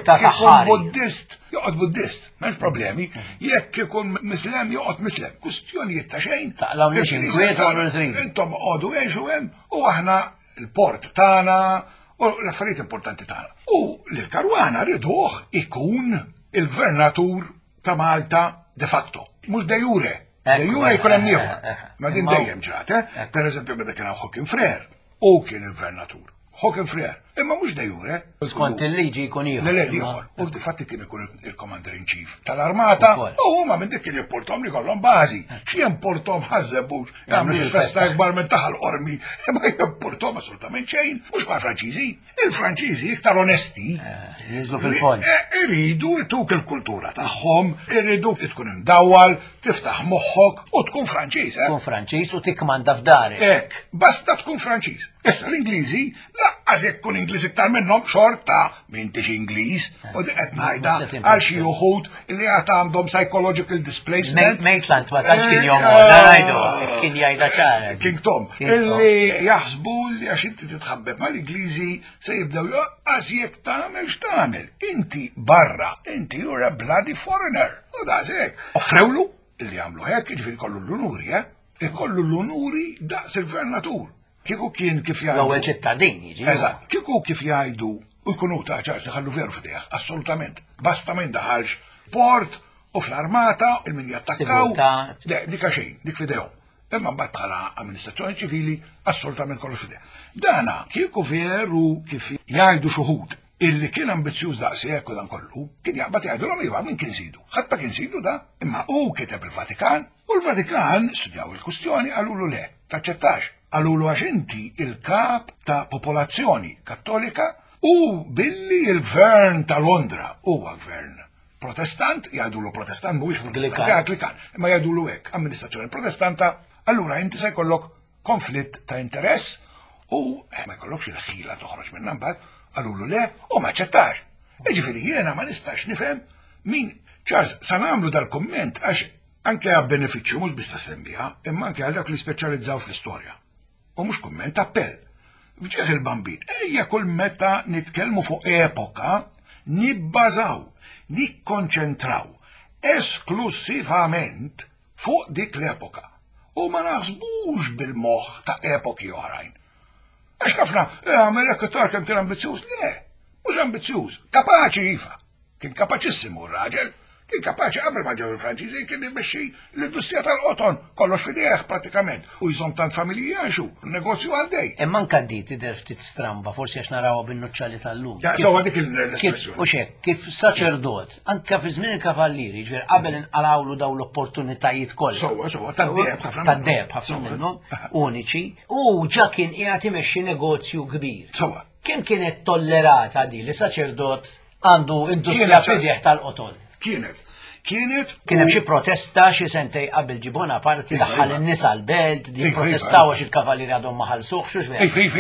Buddist, joqgħod Buddist, m'hemmx problemi. Jekk ikun Mislem, joqgħod Mislem. Kwistjonijiet ta' xejn. Taqlawniex inkwiet għamlu trid. Intom qogħdu għexu hemm u aħna l-port tagħna u l-affarijiet importanti tagħna. U l-Karwana riduh ikun il-gvernatur ta' Malta de facto, mhux de jure. De jure jkun hemm ieħor. Ma din dejjem ġrat, Per eżempju meta kien hawn Joachim Freer u kien il-gvernatur. Joachim Freer, imma mhux de jure. Skont il-liġi jkun ieħor. Le ieħor. U difatti kien ikun il-Commander in Chief tal-Armata. U huma minn dik kien jipportom li kollhom bażi. Xi jimportom ħażebux, jagħmlu festa akbar minn taħal qormi, imma jimportom assolutament xejn, mhux ma' Franċiżi. Il-Franċiżi iktar onesti. Jiżlu fil-fond. Iridu ituk il-kultura tagħhom, iridu tkun imdawwal, tiftaħ moħħok u tkun Franċiż. Tkun Franċiż u tikkmanda f'darek. Hekk, basta tkun Franċiż. Issa l-Ingliżi laqqas jekk kun Ingliż iktar minnhom xorta m'intix Ingliż u dik qed ngħidha għal xi wħud li għad għandhom psychological displacement. Maitland ma tantx kien jomorna ngħidu, kien jgħidha ċara. King Tom, illi jaħsbu li għax inti titħabbeb mal-Ingliżi se jibdew joqqas jekk tagħmel x'tagħmel. Inti barra, inti you're a bloody foreigner. U daqshekk. Offrewlu illi jagħmlu hekk, jiġifieri kollu l-unuri, ikollu l-unuri daqs il-gvernatur. Kieku kien kif jgħidu. L-ewwel ċittadini, ġi. Eżatt, kieku kif jgħidu u jkunu ta' ċarsi ħallu veru f'deħ, assolutament. Basta ma jindaħalx port u fl-armata il-min jattakkaw. Dika xejn, dik fidejhom. Imma mbagħad bħala amministrazzjoni ċivili assolutament kollu f'deħ. Dana kieku veru kif jgħidu xuħud illi kien ambizzjuż daqshekk u dan kollu, kien jaqbad jgħidulhom iva min kien sidu. Ħadd ma kien sidu da, imma hu kiteb il-Vatikan u l-Vatikan studjaw il-kwistjoni għalulu le, taċċettax. Għalulu għax inti il-kap ta' popolazzjoni kattolika u billi il-gvern ta' Londra huwa gvern protestant, jgħidulu protestant mhuwiex Anglikan, imma jgħidulu hekk amministrazzjoni protestanta, allura inti se jkollok konflitt ta' interess u ma jkollokx il-ħila toħroġ minn mbagħad, għalulu le u ma ċettax. Jiġifieri jiena ma nistax nifhem min Charles sa nagħmlu dal-kumment għax anke għab benefiċċju mhux biss tas-semmija, imma anke għal dak li speċjalizzaw fl-istorja. U mhux kumment appell. Fġieħ il-bambin, ejja kull meta nitkellmu fuq epoka, nibbażaw, nikkonċentraw esklusivament fuq dik l-epoka. U ma naħsbux bil-moħħ ta' epoki oħrajn. Għax ħafna, Amerika kien ambizzjuż, le, mhux ambizzjuż, kapaċi iva. Kien kapaċissimu r-raġel. Kien kapaċi qabel ma ġew il-Franċiżi kien immexxi l-industrija tal-qoton kollox fidejh pratikament u jżomm tant familji għaxu, negozju għaddej. Imma anke di tidher ftit stramba, forsi għax narawha bin-nuċċali tal-lum. Sewwa dik l-espressjoni. U xek, kif saċerdot, anke fi żmien il-kavallieri, ġifier qabel inqalawlu daw l-opportunitajiet kollha. Sewwa, tad-deb ħafna minnhom uniċi, u ġa kien qiegħed imexxi negozju kbir. Sewwa. Kemm kienet tollerata di li saċerdot għandu industrija fidejh tal-qoton? Kien hemm xi protesta xi sentej qabel ġibona parti daħħal in-nisa l-belt, di protestaw għax il-kavallieri għadhom ma ħallsuhx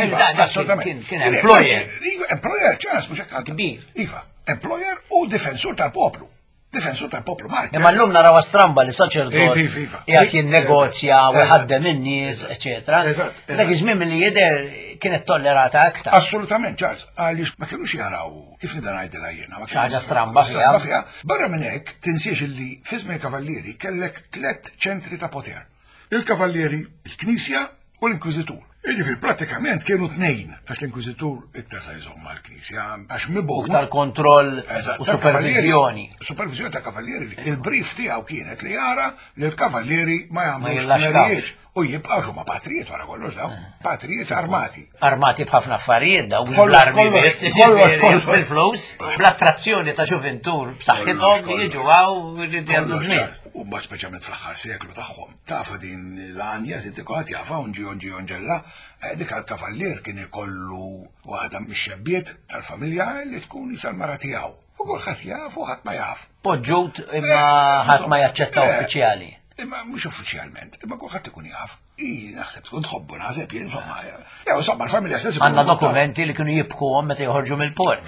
kien employer. Employer ċans mhux hekk kbir. Iva, employer u difensur tal-poplu. Difensur tal-poplu Malti. Imma llum naraw stramba li saċerdot qiegħed jinnegozja u jħaddem in-nies, eċetera. Dak iż-żmien li jidher kienet tollerata aktar. Assolutament, Charles, għaliex ma kienux jaraw kif nida ngħidilha jiena. Ħaġa stramba fiha. Barra minn hekk tinsiex illi fi żmien kavallieri kellek 3 ċentri ta' poter. Il-kavallieri, il-Knisja u l-Inkwiżitur. Jiġifieri pratikament kienu 2 għax l-Inkwiżitur iktar se jżomm mal-Knisja għax mibu. Iktar kontroll u supervizjoni. Supervizjoni ta' kavallieri. Il-brief tiegħu kienet li jara li l-kavallieri ma jagħmlux u jibqgħu huma patrijiet wara kollox daw, patrijiet armati. Armati b'ħafna affarijiet daw, l-armi bil-flus, bl-attrazzjoni ta' ġuventur b'saħħithom li jiġu għaw jgħidu żmien. U ma speċjalment fl-aħħar seklu tagħhom. Tafa din l-għanja se tikgħod jafa unġi ġella, dik għall-kavallier kien ikollu waħda mix-xebbiet tal-familja li tkun isa l-mara tiegħu. U kulħadd jaf u ħadd ma jaf. Poġġut imma ħadd ma jaċċetta uffiċjali. Imma mhux uffiċjalment, imma kulħadd ikun jaf. naħseb tkun tħobbu, naħseb jien, insomma, l-familja stess. Għandna dokumenti li kienu jibkuhom meta joħorġu mill-port.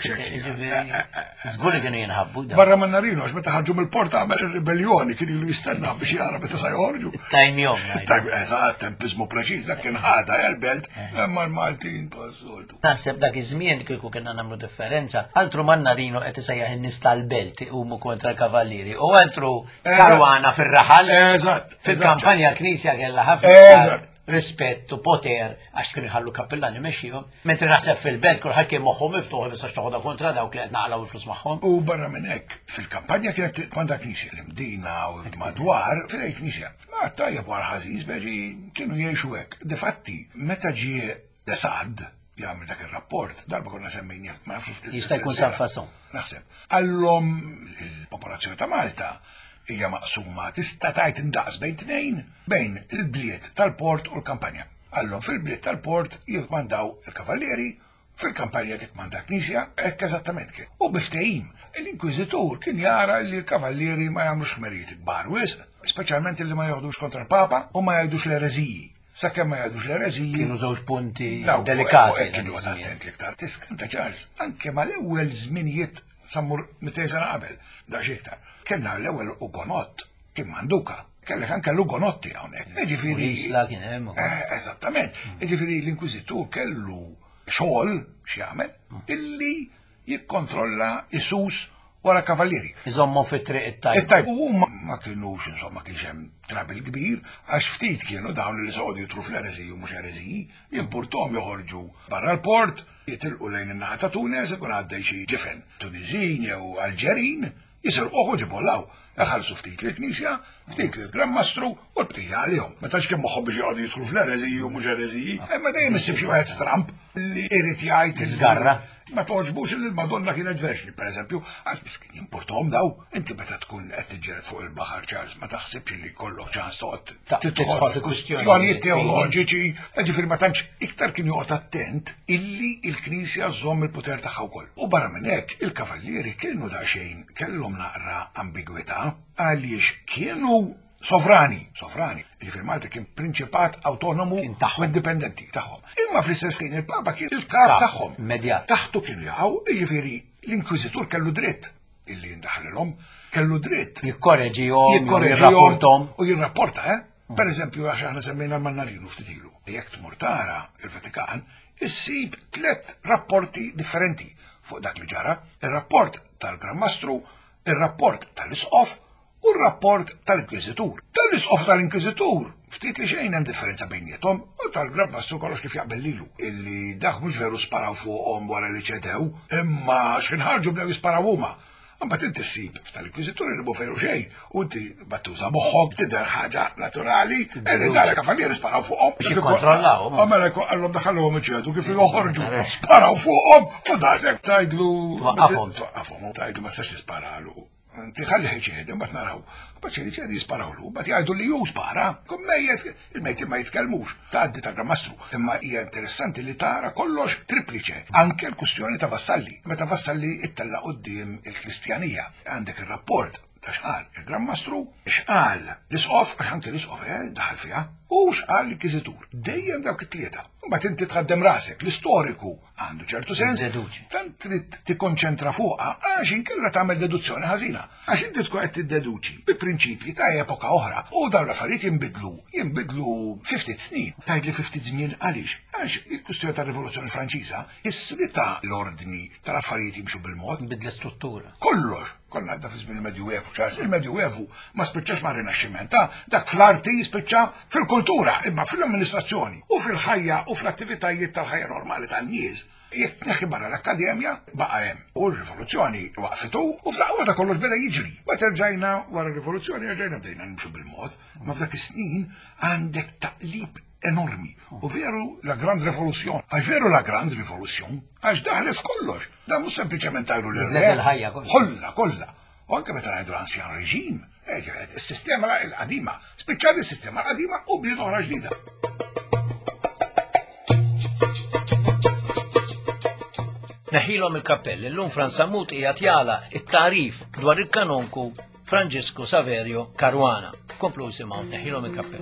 Żgur li kienu jinħabbu. Barra Mannarino, għax meta ħarġu mill-port għamel ir-ribellioni kien ilu jistenna biex jara meta sa joħorġu. Tajmjom. Eżatt, tempizmu preċiż, dak kien ħada Elbelt, imma l-Maltin passoltu. Naħseb dak iż-żmien kieku kienna nagħmlu differenza. Altru Mannarino qed isejjaħ in-nies tal-Belt iqumu kontra l-kavallieri u altru Karwana fir-raħal. Eżatt. Fil-kampanja Knisja kellha ħafna rispettu, poter, għax kienu jħallu kappellani mexxihom, mentri naħseb fil-belt kulħadd kien moħħhom miftuħ biex toħodha kontra dawk li qed naqlaw il-flus magħhom. U barra minn hekk, fil-kampanja kienet kwanda Knisja l-Mdina u madwar fil-Knisja. Ma tajjeb wara ħażiż beġi kienu jgħixu hekk. Difatti, meta ġie Desad jagħmel dak ir-rapport, darba konna semmejnieh ma nafx jista' jkun sal-fason. Naħseb. Għallhom il-popolazzjoni ta' Malta hija maqsuma tista' tgħid indaqs bejn tnejn bejn il-bliet tal-port u l-kampanja. Allhom fil-bliet tal-port jikmandaw il-kavallieri, fil-kampanja tikmanda Knisja, hekk eżattament kien. U biftehim, l-Inkwiżitur kien jara li l-kavallieri ma jagħmlux ħmerijiet kbar wisq, speċjalment li ma joħdux kontra l-Papa u ma jgħidux l-ereżiji. Sakemm ma jgħidux l-ereżiji. Kienu żewġ punti delikati. Kienu attent l-iktar. Tiskanta Charles, anke mal-ewwel żminijiet sammur 200 sena qabel, da xi iktar. Kellna l-ewwel Ugonott kien Manduka. Kellek anke l-Ugonotti hawnhekk. Jiġifieri. Isla kien hemm. Eżattament. Jiġifieri l-Inkwiżitur kellu xogħol x'jagħmel illi jikkontrolla isus wara kavallieri. Iżommu fit-triq it-tajb. it-tajb. U ma kienux insomma kienx hemm trabil kbir għax ftit kienu dawn li soqgħu jitru fl-ereżiji u mhux ereżiji, jimpurtom joħorġu barra l-port, jitilqu lejn in-naħa ta' Tunes ikun għaddej xi ġifen Tuniżin jew Alġerin, jisilquh u ġibollaw. Ħalsu ftit l-Knisja, ftit l-Gran Mastru u l-bqija għalihom. Meta x'kemm moħħob biex joqgħdu jidħlu fl-ereżiji u mhux ereżiji, imma dejjem issib xi wieħed stramp li irid jgħid iżgarra. Ma toġbux li l-Madonna kienet verxni, pereżempju, għas biex kien jimportom daw. Inti meta tkun qed tiġġieled fuq il-baħar Charles ma taħsibx li jkollok ċans toqgħod tidħol fi kwistjonijiet teoloġiċi, ġifieri ma tantx iktar kien joqgħod attent illi l-Knisja żomm il-puter tagħha wkoll. U barra minn hekk il-kavallieri kienu daqsxejn kellhom naqra ambigwità għaliex kienu sovrani, ġifieri Malta kien prinċipat autonomu u indipendenti tagħhom. Imma fl-istess kien il-Papa kien il-kap tagħhom. Taħtu kienu jaqgħu, ġifieri l-Inkwiżitur kellu dritt illi jindaħħalilhom, kellu dritt jikkorreġihom, jirrapportom u jirrapporta, Pereżempju għax aħna semmejna Mannarino ftit ilu. Jekk tmur tara il-Vatikan, issib 3 rapporti differenti fuq dak li ġara, ir-rapport tal-Gran Mastru, ir-rapport tal-Isqof u r-rapport tal-Inkwiżitur. Tal-Isqof tal-Inkwiżitur ftit li xejn hemm differenza bejniethom u tal-Gran Mastru kollox kif jaqbel lilu. Illi dak mhux veru sparaw fuqhom wara li ċedew, imma x'inħarġu bdew jisparaw huma. Mbagħad inti ssib tal-Inkwiżitur li veru xejn u inti battuża moħħok tidher ħaġa naturali li dara kavallieri sparaw fuqhom biex jikkontrollaw. Għamela għallhom daħħalhom iċedu kif joħorġu sparaw fuqhom u dasek tajdlu waqafhom u tajdlu ma sax tisparalu. Inti ħalli ħeċed, mbagħad naraw. Mbagħad xi ċedi jisparawlu, mbagħad jgħidu li hu spara, kum mejjed il-mejt ma jitkellmux. Tgħaddi tal-Gran Mastru. Imma hija interessanti li tara kollox tripliċe. Anke l-kwistjoni ta' vassalli. Meta vassalli ittella quddiem il-Kristjanija. Għandek ir-rapport ta' xqal il-Gran Mastru, xqal l-Isqof, anke l-Isqof daħal fiha, u xqal l-Inkwiżitur. Dejjem dawk it-tlieta. Mbagħad inti tħaddem rasek, l-istoriku għandu ċertu sens. Tant trid tikkonċentra fuqha għax inkella tagħmel deduzzjoni ħażina. Għax inti tkun qed tiddeduċi bi prinċipji ta' epoka oħra u dawn l-affarijiet jinbidlu 50 snin. Tgħidli 50 żmien għaliex? Għax il-kwistjoni tar-Rivoluzzjoni Franċiża isslita l-ordni tal-affarijiet jimxu bil-mod. Bidla struttura. Kollox. Konna għadda fi żmien il-Medjuevu, ċars il-Medjuevu ma spiċċax ma' Rinaxximent, dak fl-arti jispiċċa fil-kultura, imma fil-amministrazzjoni u fil-ħajja u fl-attivitajiet tal-ħajja normali tan-nies. Jekk neħi barra l-Akkademja baqa' hemm. U l-Rivoluzzjoni waqfitu u fl-aqwa ta' kollox beda jiġri. Meta rġajna wara r-Rivoluzzjoni rġajna bdejna nimxu bil-mod, ma f'dak is-snin għandek taqlib enormi. U veru la Grand Revoluzzjon. Għax veru la Grand Revoluzzjon, għax daħlet f'kollox. Da mhux sempliċement tajru l-ħajja kollha. U anke meta ngħidu l-ansjan reġim, is-sistema l-qadima, spiċċali s-sistema l-qadima u bniet oħra ġdida. Neħilhom il-kappell, illum Fransamut qiegħed jagħla it-tarif dwar il-kanonku Franġisku Saverio Caruana. komplu jisimaw, neħilhom il-kappew.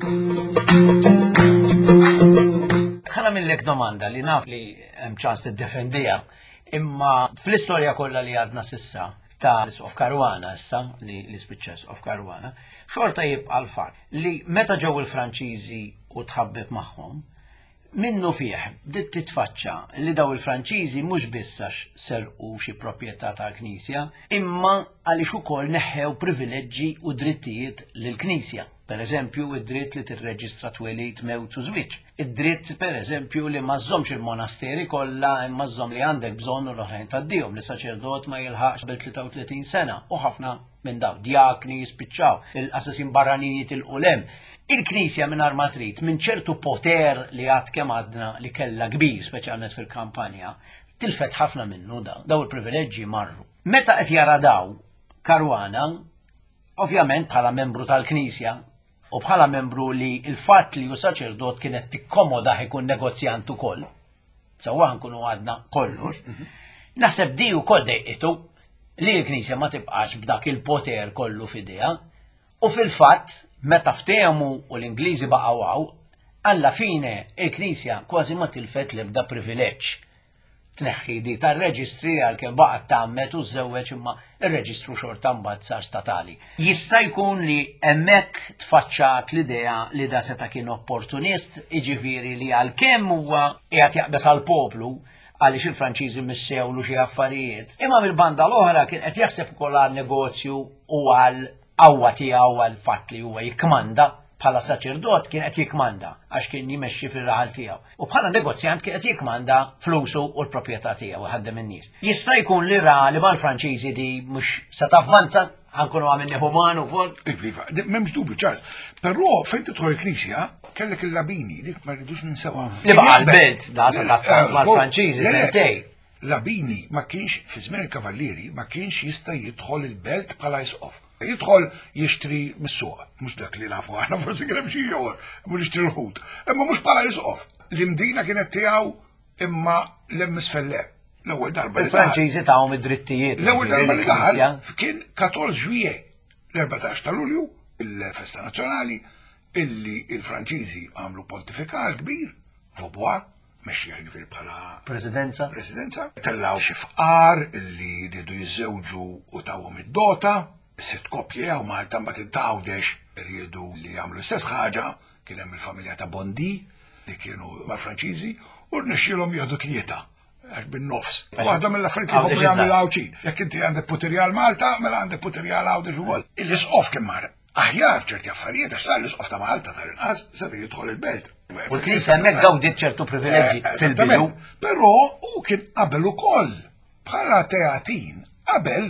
Ħana millek domanda li naf li hemm ċans tiddefendija, imma fl-istorja kollha li għadna sissa ta' of Caruana issa, li spiċċess of Caruana, xorta jibqa' l-fatt li meta ġew il-Franċiżi u tħabbeb magħhom, minnu fih bdiet titfaċċa li daw il-Franċiżi mhux bissax serqu xi proprjetà tal-Knisja, imma għaliex ukoll neħħew privileġġi u drittijiet lill-Knisja. Per eżempju, id-dritt li tirreġistra twelid mewt u żwieġ. Id-dritt per eżempju li ma żommx il-monasteri kollha imma żomm li għandek bżonn u l-oħrajn tgħaddihom li saċerdot ma jilħaqx bil-33 sena u ħafna minn daw djakni jispiċċaw, il-qassasin barranin jitilqulem. Il-Knisja mingħajr ma trid minn ċertu poter li għad kemm għadna li kellha kbir, speċjalment fil-kampanja, tilfet ħafna minnu daw il-privileġġi marru. Meta qed jara daw Caruana, ovvjament bħala membru tal-Knisja, u bħala membru li il-fatt li u saċerdot kienet tikkomoda ikun negozjant ukoll, sewwa nkunu għadna kollox, naħseb di wkoll dejqitu li l-Knisja ma tibqax b'dak il-poter kollu f'idejha, u fil-fatt meta ftehmu u l-Ingliżi baqgħu hawn, alla fine il-Knisja kważi ma tilfet l-ebda privileġġ. Tneħħi di tar-reġistri għalkemm baqgħet tagħmel u żewweġ imma ir-reġistru xorta mbagħad sar statali. Jista' jkun li hemmhekk tfaċċat l-idea li da seta' kien opportunist, jiġifieri li għalkemm huwa qiegħed jaqbes għall-poplu għaliex il-Franċiżi missewlu xi affarijiet, imma mill-banda l-oħra kien qed jaħseb ukoll għal negozju u għal qawwa tiegħu għal fatt li huwa jikkmanda bħala saċerdot kien qed jikmanda għax kien jimexxi fir-raħal tiegħu. U bħala negozjant kien qed jikmanda flusu u l-proprjetà tiegħu ħaddem in-nies. Jista' jkun li ra li mal-Franċiżi di mhux se tavvanza ħankunu għamilni human ukoll. Iva, m'hemmx dubju Charles. Però fejn tidħol il-Knisja kellek il-Labini dik ma rridux ninsewha. Li baqa' l-belt da se mal-Franċiżi sentej. Labini ma kienx fi żmien il-Kavallieri ma kienx jista' jidħol il-belt bħala jisqof. Jidħol jixtri mis-suq, mhux dak li nafu aħna forsi kien hemm xi ieħor, mhux jixtri l-ħut. Imma mhux bħala jisqof. L-imdina kienet tiegħu imma l-immisfellem. L-ewwel darba il-Franċiżi tagħhom id-drittijiet. L-ewwel darba li daħal kien 14 Juillet, l-14 ta' Lulju, il-Festa Nazzjonali, illi il-Franċiżi għamlu pontifikal kbir, Vaubois, mexxi ġifier bħala Presidenza. Tellaw xi fqar illi ridu jiżżewġu u tawhom id-dota. Sitt koppji u Malta mbagħad intgħawdex riedu li jagħmlu l-istess ħaġa, kien hemm il-familja ta' Bondi li kienu mal-Franċiżi u rnexxielhom jieħdu tlieta bin-nofs. Waħda mill-affarijiet li jagħmlu għawċin. Jekk inti għandek puterjal Malta, mela għandek puterjal għawdex ukoll. Il-isqof kien mar aħjar ċerti affarijiet għax sar l-isqof ta' Malta tal-inqas seta' jidħol il-belt. U l-Knisja hemmhekk gawdiet ċertu privileġġi fil-bidu. Però hu kien qabel ukoll bħala teatin qabel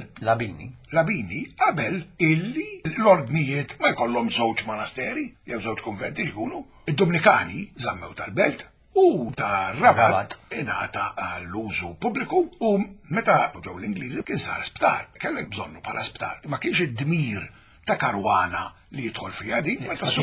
Labini qabel illi l-ordnijiet ma jkollhom żewġ monasteri jew żewġ konventi x'ikunu. Id-Dominikani żammew tal-belt u tar-Rabat ingħata għall-użu pubbliku u meta ġew l-Ingliżi kien sar sptar. Kellek bżonnu bħala sptar. Ma kienx id-dmir ta' Caruana li jidħol fiha din, ma kienx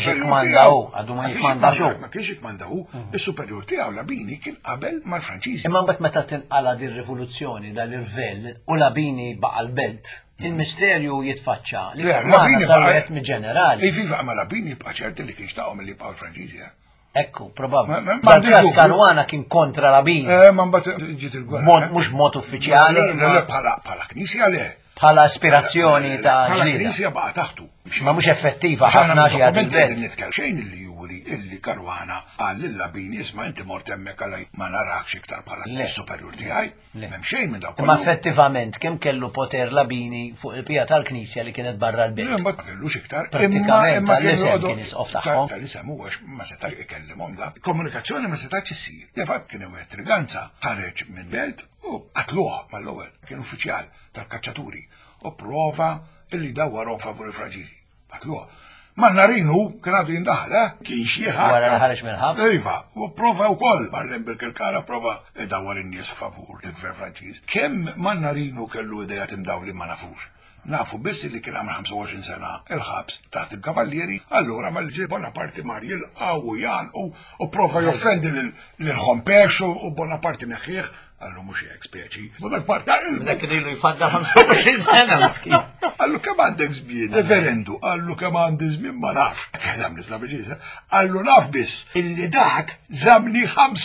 jikmandaw, is-superjur tiegħu Labini kien qabel mal-Franċiżi. Imma mbagħad meta tinqala din rivoluzzjoni dal-irvell u Labini baqa' l-belt, il-misterju jitfaċċa li Caruana saret mi-ġenerali. Iva, ma Labini bqa' ċerti li kien xtaqhom li bqgħu l-Franċiżi. Ekku, probabbli. B'kas Caruana kien kontra Labini. Ma mbagħad ġiet il-gwerra. Mhux mod uffiċjali. Bħala Knisja le. Bħala aspirazzjoni ta' ġlieda. Knisja baqa' taħtu. Ma mhux effettiva ħafna xi għad il-belt. Nitkellem xejn illi juri illi Caruana għal lil-Labini isma' inti mort hemmhekk għal ma narakx iktar bħala superjur tiegħi. M'hemm xejn minn dawk. Imma effettivament kemm kellu poter Labini fuq il-pija tal-Knisja li kienet barra l-belt. Ma kellux iktar. Prattikament tal-isem kien isqof tagħhom. Tal-isem huwa ma setax ikellimhom da. Komunikazzjoni ma setax issir. Jafat kien hemm triganza ħareġ minn belt u qatluh mal-ewwel kien uffiċjal tal-kaċċaturi u prova illi dawwarhom favur il-Franċiżi. Qatluh. Mannarinu kien għadu jindaħal, kien xieħa. Wara ħareġ mill-ħabs. Iva, u prova wkoll Marlen Birkelkara prova dawwar in-nies favur il-Gvern Franċiż. Kemm Mannarinu kellu idea timdaw li ma nafux. Nafu biss li kien għamel 25 sena il-ħabs taħt il-Kavallieri, allura mal-ġie Bonaparte mar jilqaw u jan u prova joffendi l-ħompex u Bonaparte neħħieħ Għallu mux jek speċi. Dak parta. Dak ilu jfaddal 25 sena miskin. Għallu kem għandek żmien, referendu, għallu kem għandi żmien ma naf. Għedam nisla bieġiza. Għallu naf biss illi dak zamni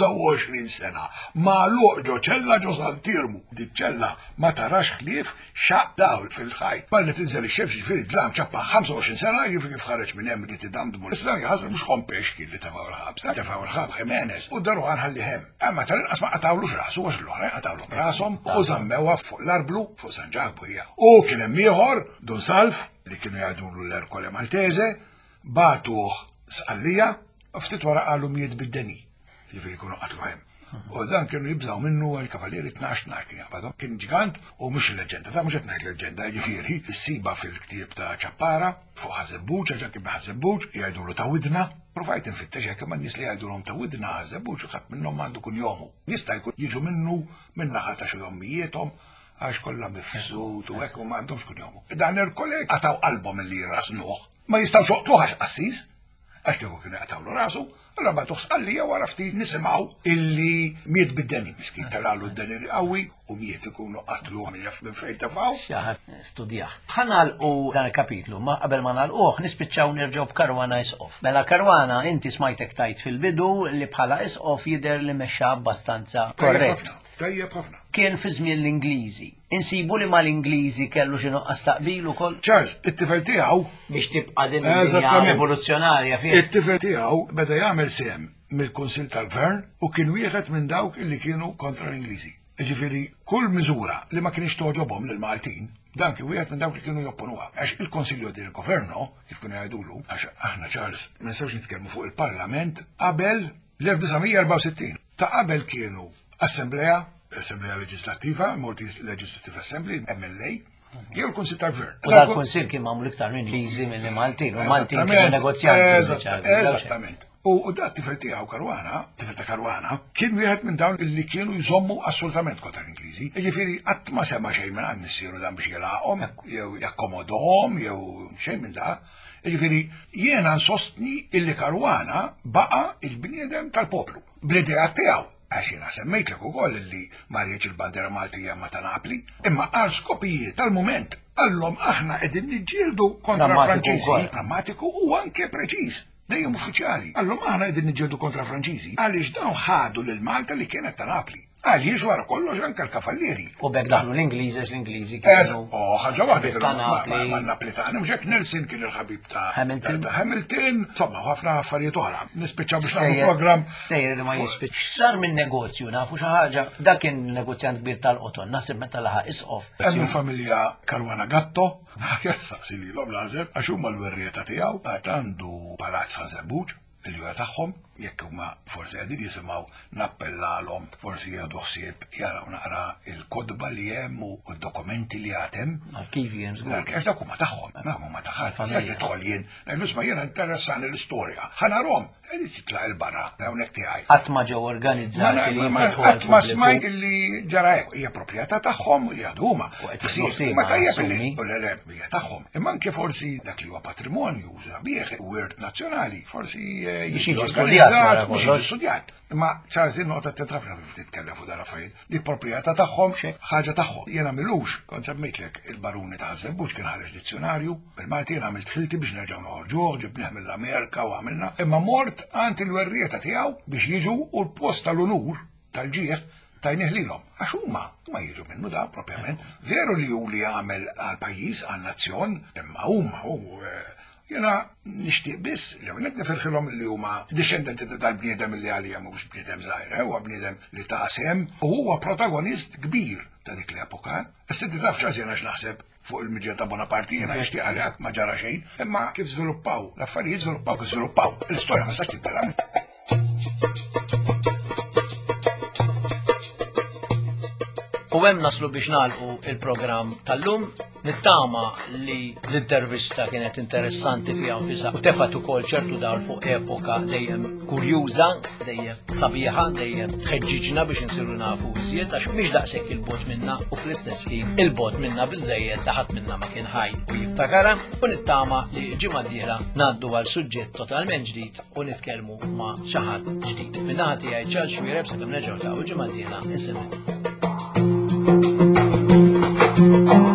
25 sena. Ma loqġo ċella ġo santirmu. Dik ċella ma tarax ħlief xaq dawl fil-ħajt. Balli tinżel ix-xefx fil-dlam ċappa 25 sena kif ħareġ minn hemm li tidamdmu. Islam jħasra mhux kompex kien li tafaw l-ħabs. Tafaw l-ħab Jimenez u daru għanħalli hemm. Imma tal-inqas ma qatawlux rasu għax l-oħra qatawlu rashom u żammewa fuq l-arblu fuq San Ġabu hija. U kien hemm ieħor Don Salf li kienu jgħidulu l-Erkole Maltese batuh sqallija u ftit wara qalu miet bid-deni. Jiġifieri jkunu qatlu hemm. U dan kienu jibżaw minnu għal-Kavalieri 12 kien jaqbadu. Kien ġigant u mhux leġenda, ta' mhux qed ngħid leġenda, jiġifieri issiba fil-ktieb ta' ċappara fuq ħażebbuġ għax kien ħażebbuġ jgħidulu ta' widna. Provajt infittex jekk hemm nies li jgħidulhom ta' widna ħażebbuġ u ħadd minnhom għandu kun jomu. Jista' jkun jiġu minnu minn naħa ta' xi jommijietom għax kollha mifsud u hekk u m'għandhomx kun jomu. Dan il-kolleg għataw qalbhom milli jirrasnuh. Ma jistgħux joqtluh għax qassis għax kieku kienu jaqtawlu rasu, allora batuħ sqallija wara ftit nisimgħu illi miet bid-deni miskin tal-għallu d-deni qawwi u miet ikunu qatlu minn jaf minn fejn tafaw. Xaħat studjaħ. Ħanalqu dan il-kapitlu, ma qabel ma nagħlquh nispiċċaw nerġgħu b'Karwana Isqof. Mela Karwana inti smajtek tajt fil-bidu li bħala Isqof jidher li mexxa abbastanza korrett. Tajjeb ħafna. Kien fi żmien l-Ingliżi. Insibu li mal-Ingliżi kellu xi nuqqas taqbil ukoll. Charles, it-tifel tiegħu biex tibqa' din il-linja rivoluzzjonarja fih. It-tifel tiegħu beda jagħmel sehem mill-Kunsill tal-Gvern u kien wieħed minn dawk illi kienu kontra l-Ingliżi. Ġifieri kull miżura li ma kienx toġobhom lil Maltin, dan kien wieħed minn dawk li kienu jopponuha. Għax il-Konsilju del Governo, kif kienu jgħidulu, għax aħna Charles ma nistgħux nitkellmu fuq il-Parlament qabel l-1964. Ta' qabel kienu Assembleja Leġislattiva, Maltese Legislative Assembly, MLA, jew il-Kunsill tal-Gvern. U dal-Kunsill kien magħmul iktar minn Ingliżi minn Maltin, u Maltin kienu negozjanti. Eżattament. U da tifel tiegħu Karwana, tifel ta' Karwana, kien wieħed minn dawn illi kienu jżommu assolutament kontra l-Ingliżi. Jiġifieri qatt ma sema xejn minn għand nissiru dan biex jilaqhom, jew jakkomodhom, jew xejn minn da. Jiġifieri jiena nsostni illi Karwana baqa' il-bniedem tal-poplu. Bl-idea tiegħu. Għax jena semmejtlek ukoll li ma rridx il-bandera Maltija ma ta' Napli, imma għal skopijiet tal-mument għallhom aħna qegħdin niġġieldu kontra Franċiżi. Drammatiku u anke preċiż. Dejjem uffiċjali. Għallhom aħna qegħdin niġġieldu kontra Franċiżi għaliex dawn ħadu lil Malta li kienet ta' Napli. Għaliex wara kollox anke l-Kavalieri. U bekk daħlu l-Ingliżi l-Ingliżi kienu. Ħaġa waħda ma Napletani mhux hekk Nelson kien il-ħabib ta' Hamilton, insomma ħafna affarijiet oħra. Nispiċċaw biex nagħmlu programm. Stejjer li ma jispiċċ. Sar minn negozju nafu xi ħaġa, dak kien negozjant kbir tal-qoton, naħseb meta laħa Isqof. Hemm il-familja Karwana Gatto, jasaqsi lilhom lażem għax huma l-werrieta tiegħu qed għandu palazz ħażebbuġ il-jura tagħhom jekk huma forsi qegħdin jisimgħu nappellalhom, forsi jieħdu ħsieb jaraw naqra il-kodba li hemm u d-dokumenti li għatem. Arkivi hemm żgur. Għax dak huma tagħhom, dak huma tagħhom. Se jidħol jien, nisma' jiena interessani l-istorja. Ħanarhom, qegħdin titla' il-barra hawnhekk tiegħi. Qatt ma ġew organizzati li qatt ma smajt illi ġara hekk hija proprjetà tagħhom u jgħidu huma. Ma tajjeb li hija tagħhom. Imma anke forsi dak li huwa patrimonju sabiħ u wirt nazzjonali, forsi jiġi studjat. Ma ċarzi nota t-tetrafna titkellem fuq dan affarijiet. Di proprjetà tagħhom ħaġa tagħhom. Jiena milux, kont semmejtlek il-baruni ta' Ħażebbuġ kien ħareġ dizzjonarju, bil-Malti jiena għamilt ħilti biex nerġgħu noħorġuh, ġibnieh mill-Amerika u għamilna. Imma mort għand il-werrieta tiegħu biex jiġu u l-post tal-unur tal-ġieħ tajnih lilhom. Għax huma ma jiġu minnu da propjament. Veru li hu li għamel għal-pajjiż, għal-nazzjon, imma huma jena nixtieq biss li għamlet nifirħilhom li huma discendenti tal-bniedem li għalija mhux bniedem żgħir, huwa bniedem li ta' sem u huwa protagonist kbir ta' dik l-epoka. Issa taf x'għaż jiena x'naħseb fuq il-miġja ta' Bonaparte jiena nixtieq għalih ma ġara xejn, imma kif żviluppaw l-affarijiet żviluppaw kif żviluppaw. L-istorja ma stax tibdel. U hemm naslu biex nagħlqu il-programm tal-lum, nittama li l-intervista kienet interessanti fiha nfisha u tefat ukoll ċertu dawl fuq epoka dejjem kurjuża, dejjem sabiħa, dejjem tħeġġiġna biex insiru nafu iżjed għax mhix daqshekk il-bot minna u fl-istess ħin il-bot minna biżejjed li ħadd minna ma kien ħaj u jiftakara u nittama li ġimgħa d-dieħla ngħaddu għal suġġett totalment ġdid u nitkellmu ma' xi ħadd ġdid. Min-naħa tiegħi ċal xwiereb se nerġgħu ġimgħa d-dieħla insemmu.